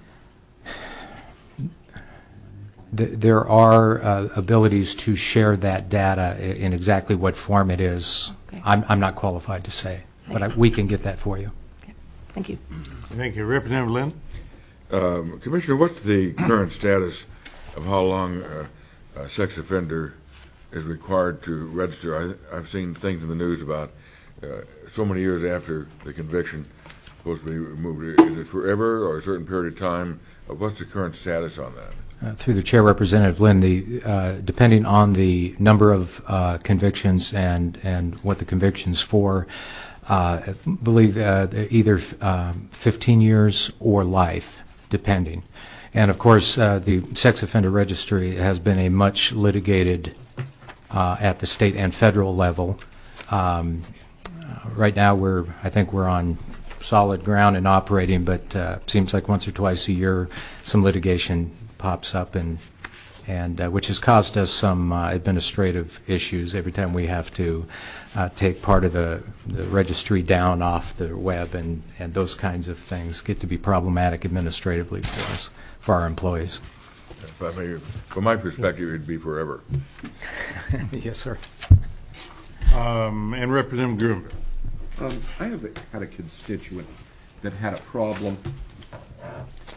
There are uh, abilities to share that data in exactly what form it is. Okay. I'm, I'm not qualified to say, but I, we can get that for you. Okay. Thank you. Thank you. Representative Lynn. Um, Commissioner, what's the current status of how long uh, a sex offender is required to register? I, I've seen things in the news about uh, so many years after the conviction supposed to be removed. Is it forever or a certain period of time? Uh, what's the current status on that? Uh, through the chair, Representative Lynn, the, uh, depending on the number of uh, convictions and, and what the conviction's for, uh, I believe uh, either um, fifteen years or life, depending. And of course, uh, the sex offender registry has been a much litigated uh, at the state and federal level. Um, uh, right now, we're I think we're on solid ground and operating, but uh, seems like once or twice a year, some litigation pops up, and and uh, which has caused us some uh, administrative issues every time we have to uh, take part of the, the registry down off the web, and, and those kinds of things get to be problematic administratively for us, for our employees. If I may, from my perspective, it'd be forever. Yes, sir. Um, and Representative Gruenberg. Um, I have had a constituent that had a problem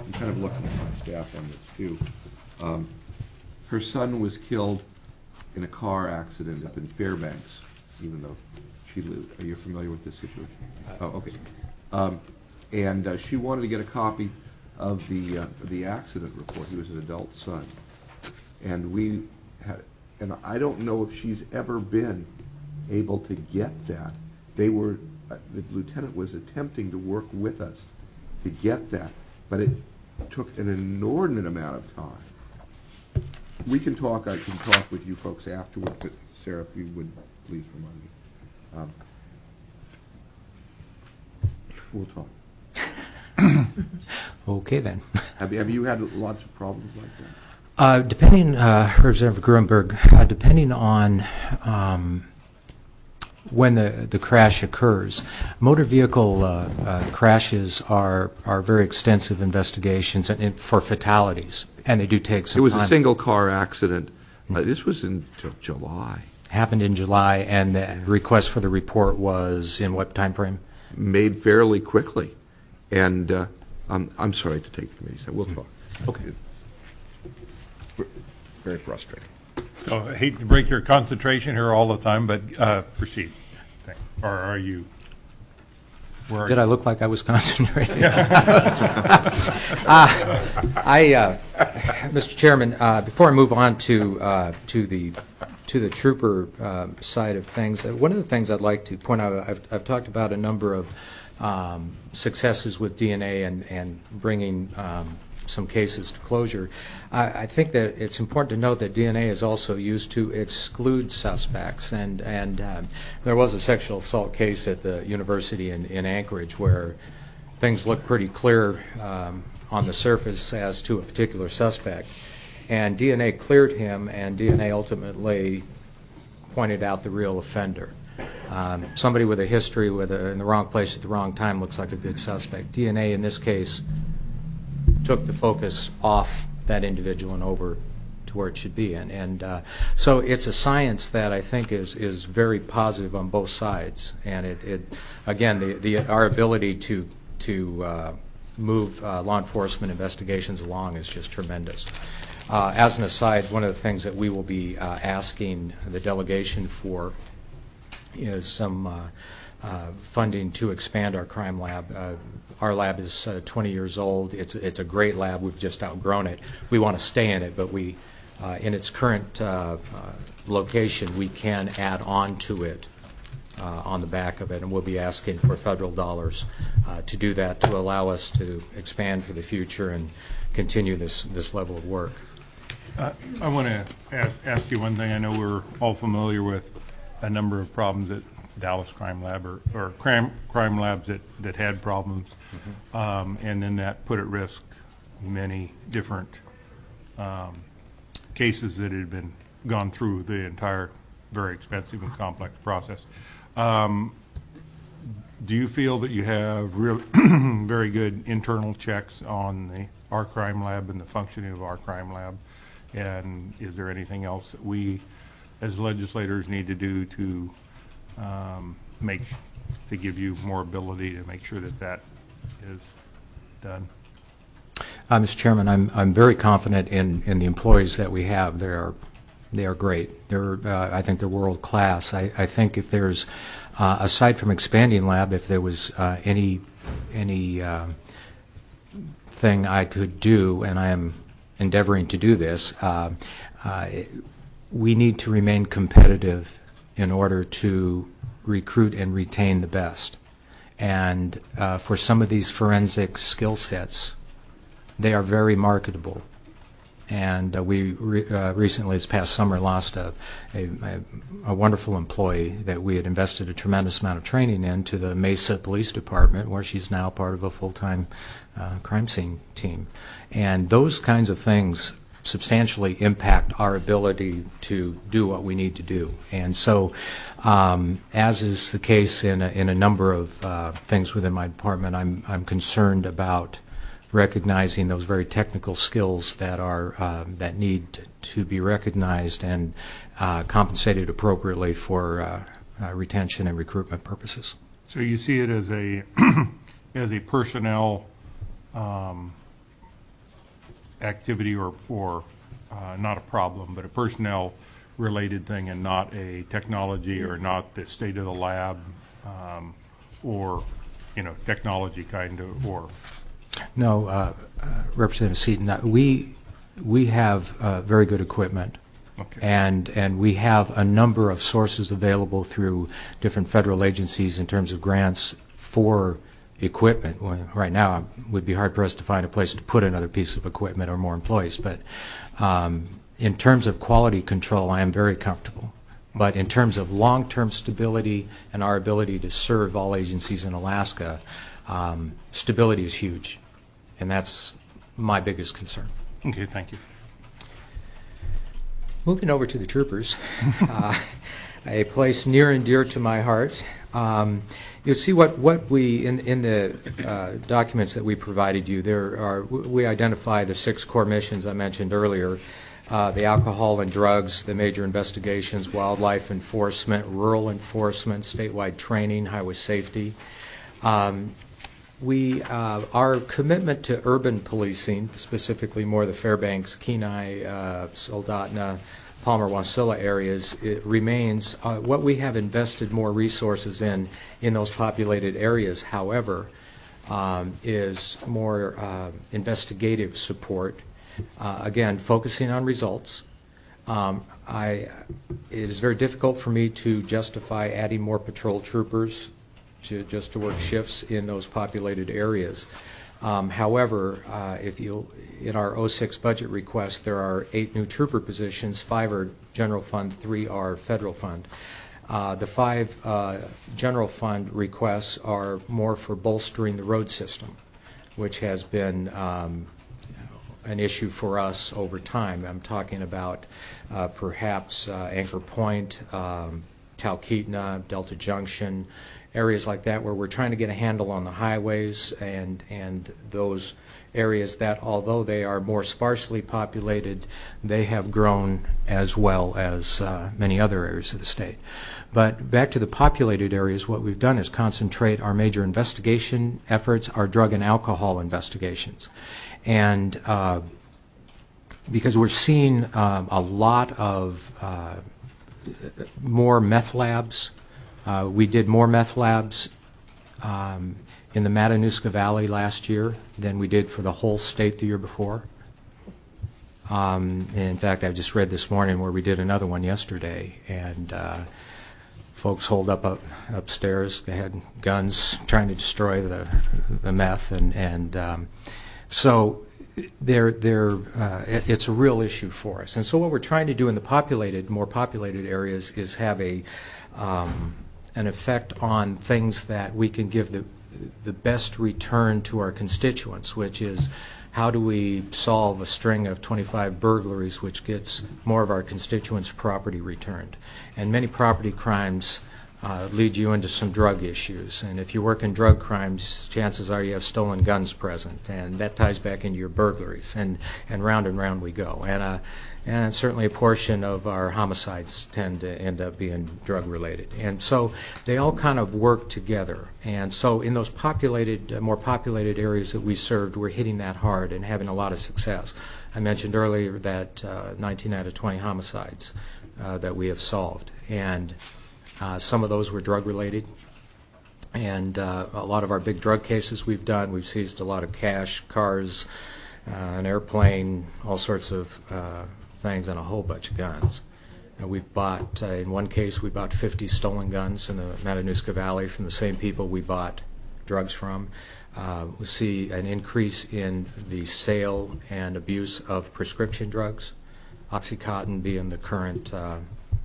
I'm kind of looking at my staff on this too. Um, her son was killed in a car accident up in Fairbanks, even though she lived. Are you familiar with this situation? Oh, okay. Um, and uh, she wanted to get a copy of the uh, the accident report. He was an adult son, and we had. And I don't know if she's ever been able to get that. They were. Uh, the lieutenant was attempting to work with us to get that, but it took an inordinate amount of time. We can talk. I can talk with you folks afterward, but Sarah, if you would please remind me. Um, we'll talk. Okay, then. Have you, have you had lots of problems like that? Uh, depending, uh, Representative Gruenberg, uh, depending on um, when the, the crash occurs, motor vehicle uh, uh, crashes are are very extensive investigations and, and for fatalities, and they do take some time. It was a single car accident. Uh, this was in J- July. Happened in July, and the request for the report was in what time frame? Made fairly quickly. And uh, I'm, I'm sorry to take the meeting. We'll talk. Okay. Very frustrating. So I hate to break your concentration here all the time, but uh, proceed. Thanks. Or are you? Where are Did you? I look like I was concentrating? uh, I, uh, Mister Chairman, uh, before I move on to uh, to the to the trooper uh, side of things, uh, one of the things I'd like to point out, I've, I've talked about a number of um, successes with D N A and and bringing um, some cases to closure. I, I think that it's important to note that D N A is also used to exclude suspects, and and um, there was a sexual assault case at the university in, in Anchorage where things looked pretty clear um, on the surface as to a particular suspect, and D N A cleared him, and D N A ultimately pointed out the real offender. Um, somebody with a history with a, in the wrong place at the wrong time looks like a good suspect. D N A in this case took the focus off that individual and over to where it should be. And, and uh, so it's a science that I think is, is very positive on both sides. And it, it again, the, the, our ability to, to uh, move uh, law enforcement investigations along is just tremendous. Uh, as an aside, one of the things that we will be uh, asking the delegation for is some uh, uh, funding to expand our crime lab. Uh, our lab is uh, twenty years old. It's it's a great lab. We've just outgrown it. We want to stay in it, but we, uh, in its current uh, uh, location, we can add on to it uh, on the back of it, and we'll be asking for federal dollars uh, to do that, to allow us to expand for the future and continue this this level of work. Uh, I want to ask, ask you one thing. I know we're all familiar with a number of problems at Dallas Crime Lab or, or crime, crime labs that, that had problems, mm-hmm. um, and then that put at risk many different um, cases that had been gone through the entire very expensive and complex process. Um, do you feel that you have real very good internal checks on the our crime lab and the functioning of our crime lab? And is there anything else that we as legislators need to do to um, make to give you more ability to make sure that that is done? Uh, Mister Chairman, I'm I'm very confident in, in the employees that we have. They are they are great. They're uh, I think they're world class. I, I think if there's uh, aside from expanding lab, if there was uh, any any uh, thing I could do, and I am endeavoring to do this, uh, uh, we need to remain competitive in order to recruit and retain the best. And uh, for some of these forensic skill sets, they are very marketable. And uh, we re uh, recently, this past summer, lost a, a, a wonderful employee that we had invested a tremendous amount of training in to the Mesa Police Department, where she's now part of a full-time uh, crime scene team. And those kinds of things substantially impact our ability to do what we need to do. And so, um, as is the case in a, in a number of uh, things within my department, I'm, I'm concerned about recognizing those very technical skills that are uh, that need to be recognized and uh, compensated appropriately for uh, uh, retention and recruitment purposes. So you see it as a as a personnel um, activity or, or uh, not a problem, but a personnel-related thing and not a technology or not the state of the lab um, or, you know, technology kind of, or... No, uh, uh, Representative Seaton, uh, we, we have uh, very good equipment. Okay. And and we have a number of sources available through different federal agencies in terms of grants for equipment. Well, right now, it would be hard pressed to find a place to put another piece of equipment or more employees. But um, in terms of quality control, I am very comfortable. But in terms of long-term stability and our ability to serve all agencies in Alaska, um, stability is huge, and that's my biggest concern. Okay, thank you. Moving over to the troopers, uh, a place near and dear to my heart. Um, you'll see what, what we, in, in the uh, documents that we provided you, there are, we identify the six core missions I mentioned earlier, uh, the alcohol and drugs, the major investigations, wildlife enforcement, rural enforcement, statewide training, highway safety. Um, We, uh, our commitment to urban policing, specifically more the Fairbanks, Kenai, uh, Soldotna, Palmer, Wasilla areas, it remains uh, what we have invested more resources in in those populated areas. However, um, is more uh, investigative support. Uh, again, focusing on results. Um, I, it is very difficult for me to justify adding more patrol troopers to just to work shifts in those populated areas. Um, however, uh, if you in our oh six budget request, there are eight new trooper positions. Five are general fund, three are federal fund. Uh, the five uh, general fund requests are more for bolstering the road system, which has been um, an issue for us over time. I'm talking about uh, perhaps uh, Anchor Point, um, Talkeetna, Delta Junction, areas like that where we're trying to get a handle on the highways and and those areas that, although they are more sparsely populated, they have grown as well as uh, many other areas of the state. But back to the populated areas, what we've done is concentrate our major investigation efforts, our drug and alcohol investigations. And uh, because we're seeing um, a lot of uh, more meth labs. Uh, we did more meth labs um, in the Matanuska Valley last year than we did for the whole state the year before. Um, in fact, I just read this morning where we did another one yesterday, and uh, folks holed up, up upstairs. They had guns trying to destroy the the meth, and and um, so they're they're uh, it, it's a real issue for us. And so what we're trying to do in the populated, more populated areas is have a um, an effect on things that we can give the the best return to our constituents, which is how do we solve a string of twenty-five burglaries which gets more of our constituents' property returned. And many property crimes uh, lead you into some drug issues. And if you work in drug crimes, chances are you have stolen guns present, and that ties back into your burglaries. And, and round and round we go. And uh, And certainly a portion of our homicides tend to end up being drug-related. And so they all kind of work together. And so in those populated, uh, more populated areas that we served, we're hitting that hard and having a lot of success. I mentioned earlier that uh, nineteen out of twenty homicides uh, that we have solved. And uh, some of those were drug-related. And uh, a lot of our big drug cases we've done, we've seized a lot of cash, cars, uh, an airplane, all sorts of uh, things, and a whole bunch of guns. And we've bought, uh, in one case, we bought fifty stolen guns in the Matanuska Valley from the same people we bought drugs from. Uh, we see an increase in the sale and abuse of prescription drugs, OxyContin being the current uh,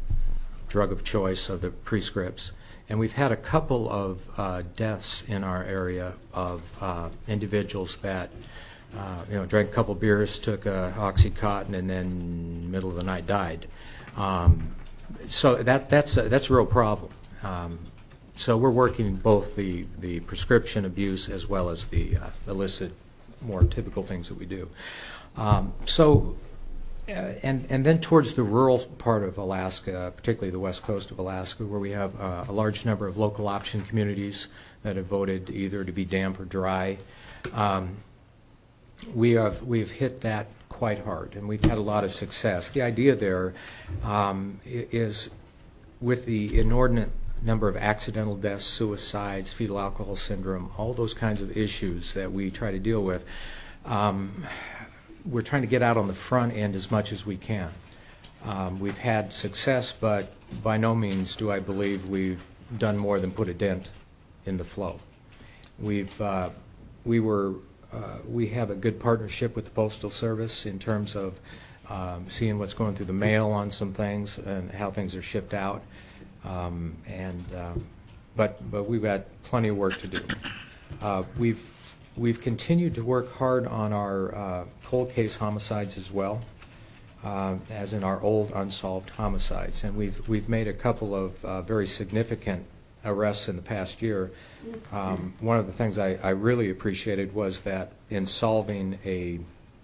drug of choice of the prescripts. And we've had a couple of uh, deaths in our area of uh, individuals that Uh, you know, drank a couple beers, took uh, OxyContin, and then middle of the night died. Um, so that that's a, that's a real problem. Um, so we're working both the, the prescription abuse as well as the uh, illicit, more typical things that we do. Um, so, uh, and and then towards the rural part of Alaska, particularly the west coast of Alaska, where we have uh, a large number of local option communities that have voted either to be damp or dry. Um, We have we have hit that quite hard, and we've had a lot of success. The idea there um, is with the inordinate number of accidental deaths, suicides, fetal alcohol syndrome, all those kinds of issues that we try to deal with, um, we're trying to get out on the front end as much as we can. Um, we've had success, but by no means do I believe we've done more than put a dent in the flow. We've uh, we were uh, we have a good partnership with the Postal Service in terms of um, seeing what's going through the mail on some things and how things are shipped out. Um, and uh, but but we've got plenty of work to do. Uh, we've we've continued to work hard on our uh, cold case homicides as well, uh, as in our old unsolved homicides, and we've we've made a couple of uh, very significant arrests in the past year. Um, one of the things I, I really appreciated was that in solving a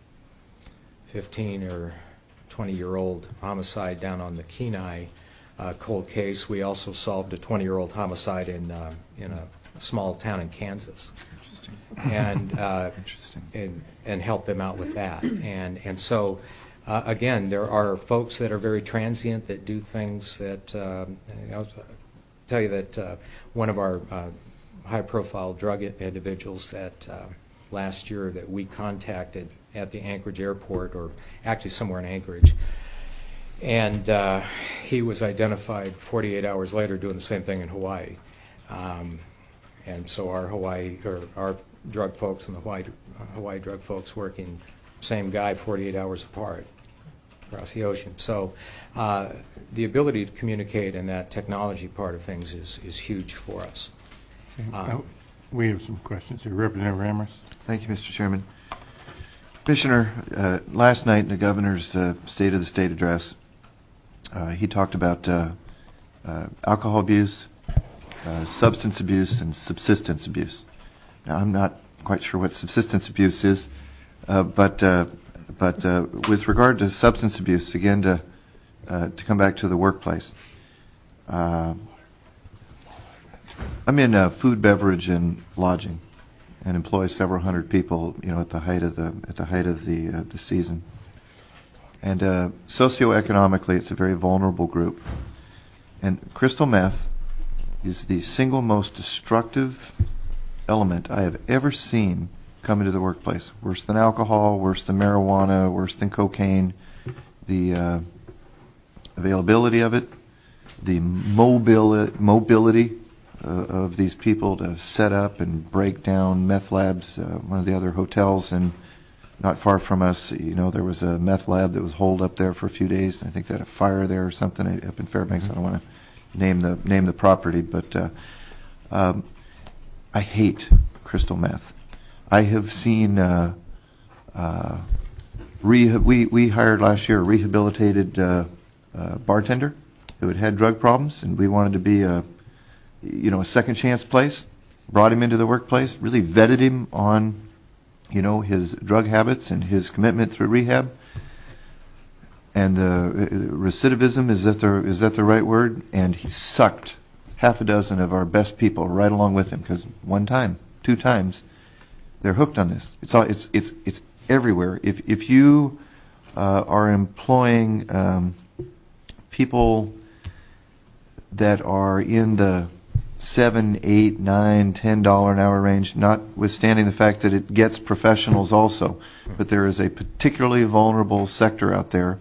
fifteen or twenty year old homicide down on the Kenai uh, cold case, we also solved a twenty year old homicide in uh, in a small town in Kansas. Interesting. And uh, Interesting. And, and helped them out with that. And and so uh, again, there are folks that are very transient that do things that uh, I'll tell you that uh, one of our uh, high profile drug individuals that uh, last year that we contacted at the Anchorage airport, or actually somewhere in Anchorage, and uh, he was identified forty-eight hours later doing the same thing in Hawaii. Um, and so our Hawaii, or our drug folks and the Hawaii, uh, Hawaii drug folks working same guy forty-eight hours apart across the ocean. So uh, the ability to communicate and that technology part of things is, is huge for us. Um, we have some questions here. Representative Ramos. Thank you, Mister Chairman. Commissioner, uh, last night in the governor's uh, State of the State address, uh, he talked about uh, uh, alcohol abuse, uh, substance abuse, and subsistence abuse. Now, I'm not quite sure what subsistence abuse is, uh, but uh, but uh, with regard to substance abuse, again, to uh, to come back to the workplace. Uh, I'm in uh, food, beverage, and lodging, and employ several hundred people. You know, at the height of the at the height of the uh, the season. And uh, socioeconomically, it's a very vulnerable group. And crystal meth is the single most destructive element I have ever seen come into the workplace. Worse than alcohol, worse than marijuana, worse than cocaine. The uh, availability of it, the mobili- mobility Uh, of these people to set up and break down meth labs. Uh, one of the other hotels, and not far from us, you know, there was a meth lab that was holed up there for a few days, and I think they had a fire there or something up in Fairbanks. I don't want to name the name the property, but uh, um, I hate crystal meth. I have seen uh, uh, rehab. We we hired last year a rehabilitated uh, uh, bartender who had had drug problems, and we wanted to be a you know, a second chance place, brought him into the workplace, really vetted him on, you know, his drug habits and his commitment through rehab. And the recidivism, is that the, is that the right word? And he sucked half a dozen of our best people right along with him, because one time, two times, they're hooked on this. It's all, it's, it's, it's everywhere. If, if you uh, are employing um, people that are in the seven, eight, nine, ten dollar an hour range, notwithstanding the fact that it gets professionals also, but there is a particularly vulnerable sector out there.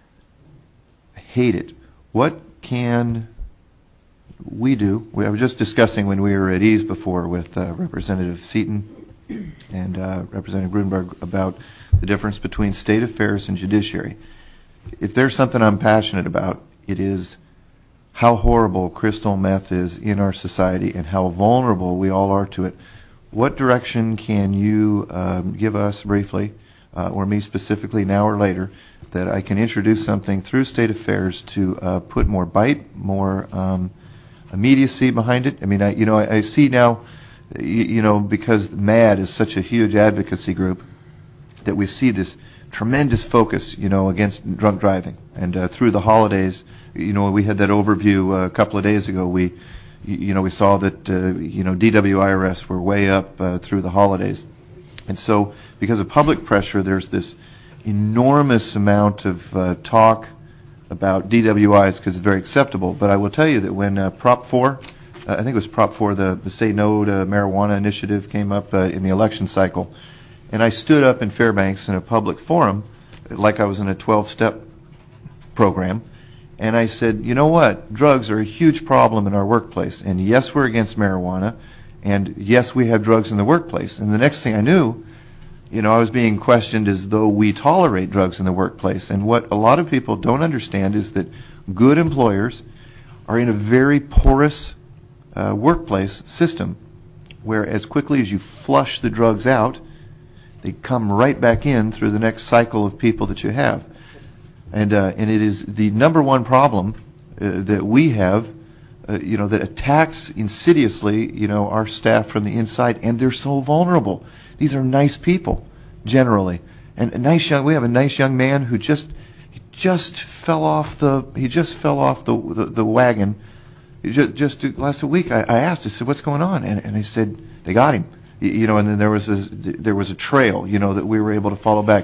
I hate it. What can we do? We, I was just discussing when we were at ease before with uh, Representative Seaton and uh, Representative Gruenberg about the difference between state affairs and judiciary. If there's something I'm passionate about, it is how horrible crystal meth is in our society and how vulnerable we all are to it. What direction can you um, give us briefly, uh, or me specifically now or later, that I can introduce something through state affairs to uh, put more bite, more um, immediacy behind it? I mean, I, you know, I, I see now, you, you know, because MAD is such a huge advocacy group, that we see this tremendous focus, you know, against drunk driving. And uh, through the holidays, you know, we had that overview uh, a couple of days ago. We, you know, we saw that, uh, you know, D W I arrests were way up uh, through the holidays. And so because of public pressure, there's this enormous amount of uh, talk about D W Is because it's very acceptable. But I will tell you that when uh, Prop four, uh, I think it was Prop four, the, the Say No to Marijuana initiative came up uh, in the election cycle, and I stood up in Fairbanks in a public forum like I was in a twelve-step program, and I said, you know what, drugs are a huge problem in our workplace, and yes, we're against marijuana, and yes, we have drugs in the workplace. And the next thing I knew, you know, I was being questioned as though we tolerate drugs in the workplace. And what a lot of people don't understand is that good employers are in a very porous uh, workplace system where as quickly as you flush the drugs out, they come right back in through the next cycle of people that you have. And uh, and it is the number one problem uh, that we have, uh, you know, that attacks insidiously, you know, our staff from the inside, and they're so vulnerable. These are nice people, generally, and a nice young. We have a nice young man who just he just fell off the he just fell off the the, the wagon. He just, just last week, I, I asked. I said, "What's going on?" And and he said, "They got him." You know, and then there was a, there was a trail, you know, that we were able to follow back.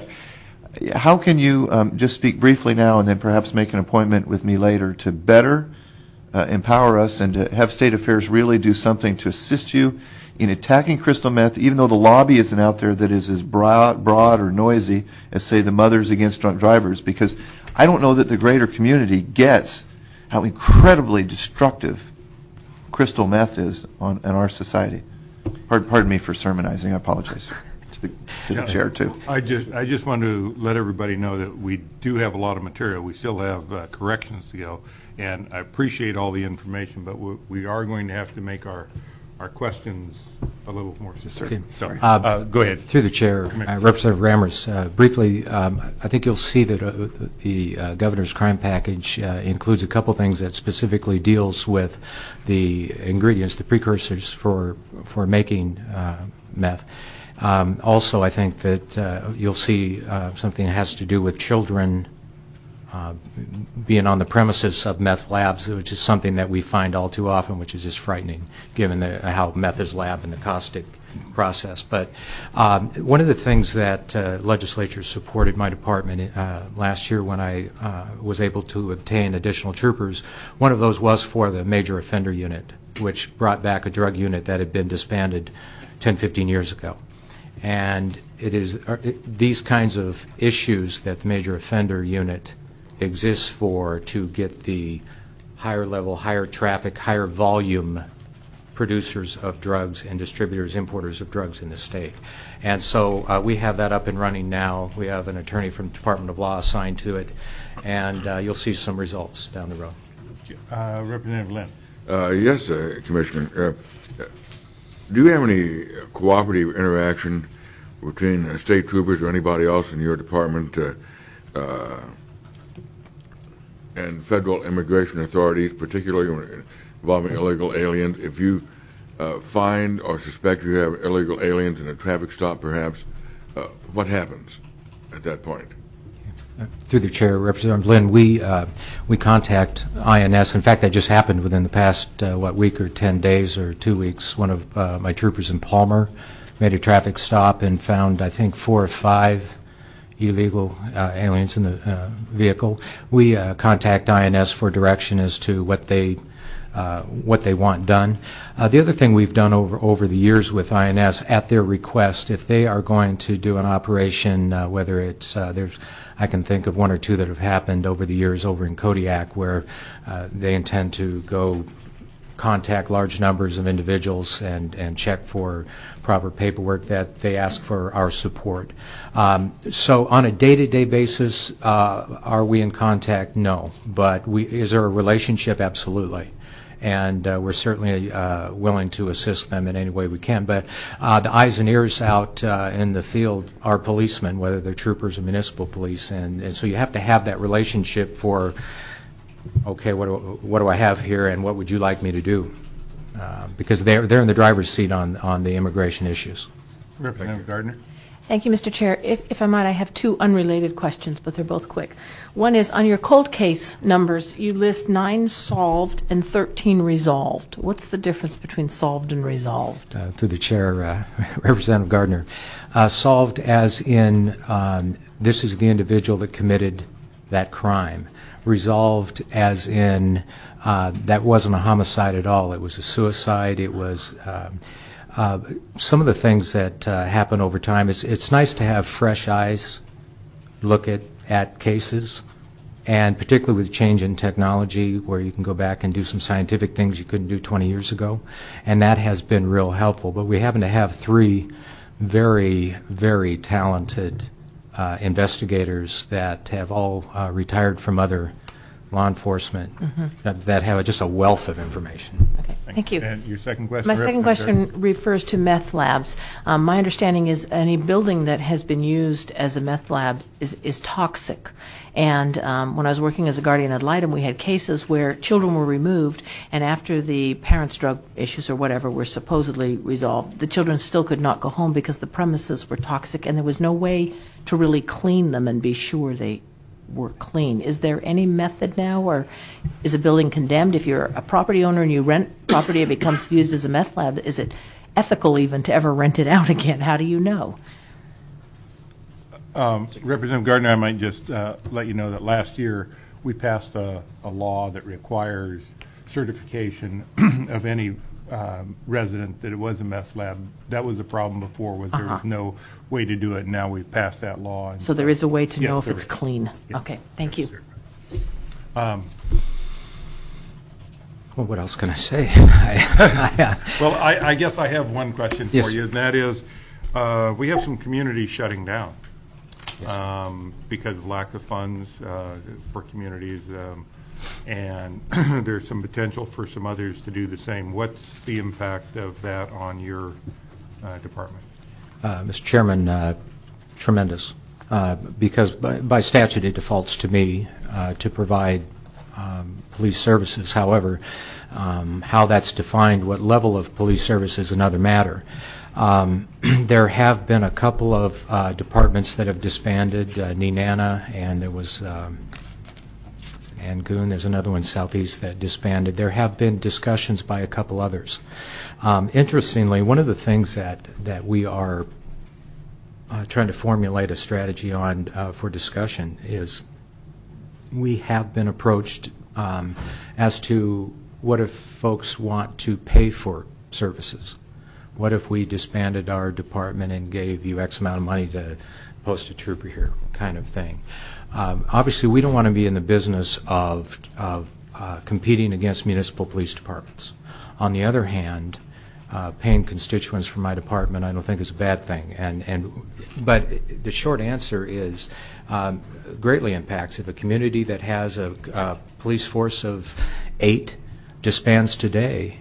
How can you um, just speak briefly now and then perhaps make an appointment with me later to better uh, empower us and to have State Affairs really do something to assist you in attacking crystal meth, even though the lobby isn't out there that is as broad, broad or noisy as, say, the Mothers Against Drunk Drivers, because I don't know that the greater community gets how incredibly destructive crystal meth is on in our society. Pardon, pardon me for sermonizing. I apologize to the, to the Yeah, chair, too. I just I just want to let everybody know that we do have a lot of material. We still have uh, corrections to go, and I appreciate all the information, but we, we are going to have to make our our questions a little more succinct. Okay. So, Uh, uh, go ahead. Through the chair, uh, Representative Rammers, uh, briefly, um, I think you'll see that uh, the uh, governor's crime package uh, includes a couple things that specifically deals with the ingredients, the precursors for for making uh, meth. Um, also, I think that uh, you'll see uh, something that has to do with children Uh, being on the premises of meth labs, which is something that we find all too often, which is just frightening, given the, how meth is labbed and the caustic process. But um, one of the things that uh, legislature supported my department uh, last year when I uh, was able to obtain additional troopers, one of those was for the major offender unit, which brought back a drug unit that had been disbanded ten, fifteen years ago. And it is uh, it, these kinds of issues that the major offender unit exists for, to get the higher level, higher traffic, higher volume producers of drugs and distributors, importers of drugs in the state. And so uh, we have that up and running now. We have an attorney from the Department of Law assigned to it, and uh, you'll see some results down the road. Uh, Representative Lynn. Uh, yes, uh, Commissioner. Uh, do you have any cooperative interaction between uh, state troopers or anybody else in your department uh, uh, and federal immigration authorities, particularly involving illegal aliens? If you uh, find or suspect you have illegal aliens in a traffic stop, perhaps, uh, what happens at that point? Uh, through the chair, Representative Lynn, we uh, we contact I N S. In fact, that just happened within the past uh, what week or ten days or two weeks. One of uh, my troopers in Palmer made a traffic stop and found, I think, four or five illegal uh, aliens in the uh, vehicle. We uh, contact I N S for direction as to what they uh, what they want done. Uh, the other thing we've done over over the years with I N S, at their request, if they are going to do an operation, uh, whether it's uh, there's, I can think of one or two that have happened over the years over in Kodiak, where uh, they intend to go contact large numbers of individuals and, and check for proper paperwork, that they ask for our support. Um, so on a day-to-day basis, uh, are we in contact? No. But we, is there a relationship? Absolutely. And uh, we're certainly uh, willing to assist them in any way we can. But uh, the eyes and ears out uh, in the field are policemen, whether they're troopers or municipal police. And, and so you have to have that relationship for, okay, what do, what do I have here, and what would you like me to do? Uh, because they're, they're in the driver's seat on, on the immigration issues. Representative Gardner. Thank you, Mister Chair. If, if I might, I have two unrelated questions, but they're both quick. One is, on your cold case numbers, you list nine solved and thirteen resolved. What's the difference between solved and resolved? Uh, through the chair, uh, Representative Gardner. Uh, solved as in um, this is the individual that committed that crime. Resolved as in uh, that wasn't a homicide at all. It was a suicide. It was um, uh, some of the things that uh, happen over time. It's, it's nice to have fresh eyes look at, at cases, and particularly with change in technology where you can go back and do some scientific things you couldn't do twenty years ago, and that has been real helpful. But we happen to have three very, very talented uh, investigators that have all uh, retired from other law enforcement mm-hmm. that, that have just a wealth of information. Okay, thank you. And your second question? My second question refers to meth labs. Um, my understanding is any building that has been used as a meth lab is, is toxic. And um, when I was working as a guardian ad litem, we had cases where children were removed, and after the parents' drug issues or whatever were supposedly resolved, the children still could not go home because the premises were toxic, and there was no way to really clean them and be sure they were clean. Is there any method now, or is a building condemned? If you're a property owner and you rent property, it becomes used as a meth lab. Is it ethical even to ever rent it out again? How do you know? Um, Representative Gardner, I might just uh, let you know that last year we passed a, a law that requires certification of any um, resident that it was a meth lab. That was a problem before, was there Uh-huh. was no way to do it. Now we've passed that law. And So there is a way to Yes, know if there it's is. clean. Yes. Okay, thank you. Um, Well, what else can I say? I, I, well, I, I guess I have one question for Yes. you, and that is, uh, we have some communities shutting down um, because of lack of funds uh, for communities, um, and there's some potential for some others to do the same. What's the impact of that on your uh, department? Uh, Mister Chairman, uh, tremendous, uh, because by, by statute it defaults to me uh, to provide um, police services. However, um, how that's defined, what level of police service is another matter. Um, there have been a couple of uh, departments that have disbanded, uh, Nenana, and there was um, Angoon. There's another one southeast that disbanded. There have been discussions by a couple others. Um, interestingly, one of the things that, that we are uh, trying to formulate a strategy on uh, for discussion is we have been approached um, as to what if folks want to pay for services. What if we disbanded our department and gave you X amount of money to post a trooper here, kind of thing. Um, obviously, we don't want to be in the business of, of uh, competing against municipal police departments. On the other hand, uh, paying constituents for my department I don't think is a bad thing. And, and, but the short answer is um, greatly impacts. If a community that has a, a police force of eight disbands today,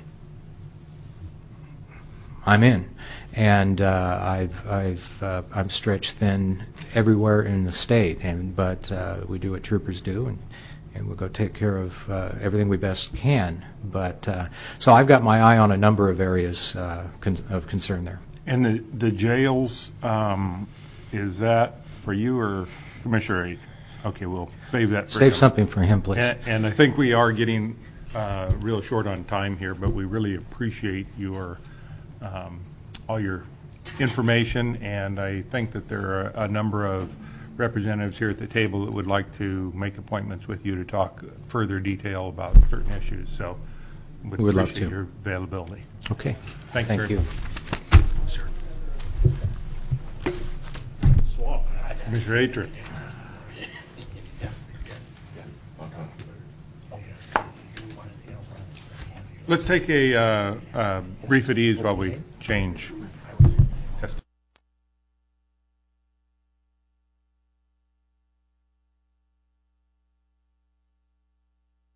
I'm in, and uh, I've, I've, uh, I'm stretched thin everywhere in the state. And but uh, we do what troopers do, and, and we'll go take care of uh, everything we best can. But uh, so I've got my eye on a number of areas uh, con of concern there. And the the jails, um, is that for you or Commissioner Ade? Okay, we'll save that. For Save him. something for him, please. And, and I think we are getting uh, real short on time here, but we really appreciate your. Um, all your information, and I think that there are a number of representatives here at the table that would like to make appointments with you to talk further detail about certain issues. So would we would love appreciate to. your availability. Okay. Thank, Thank you. you. Sir. Mister Atrin. Let's take a uh, uh, brief at ease while we change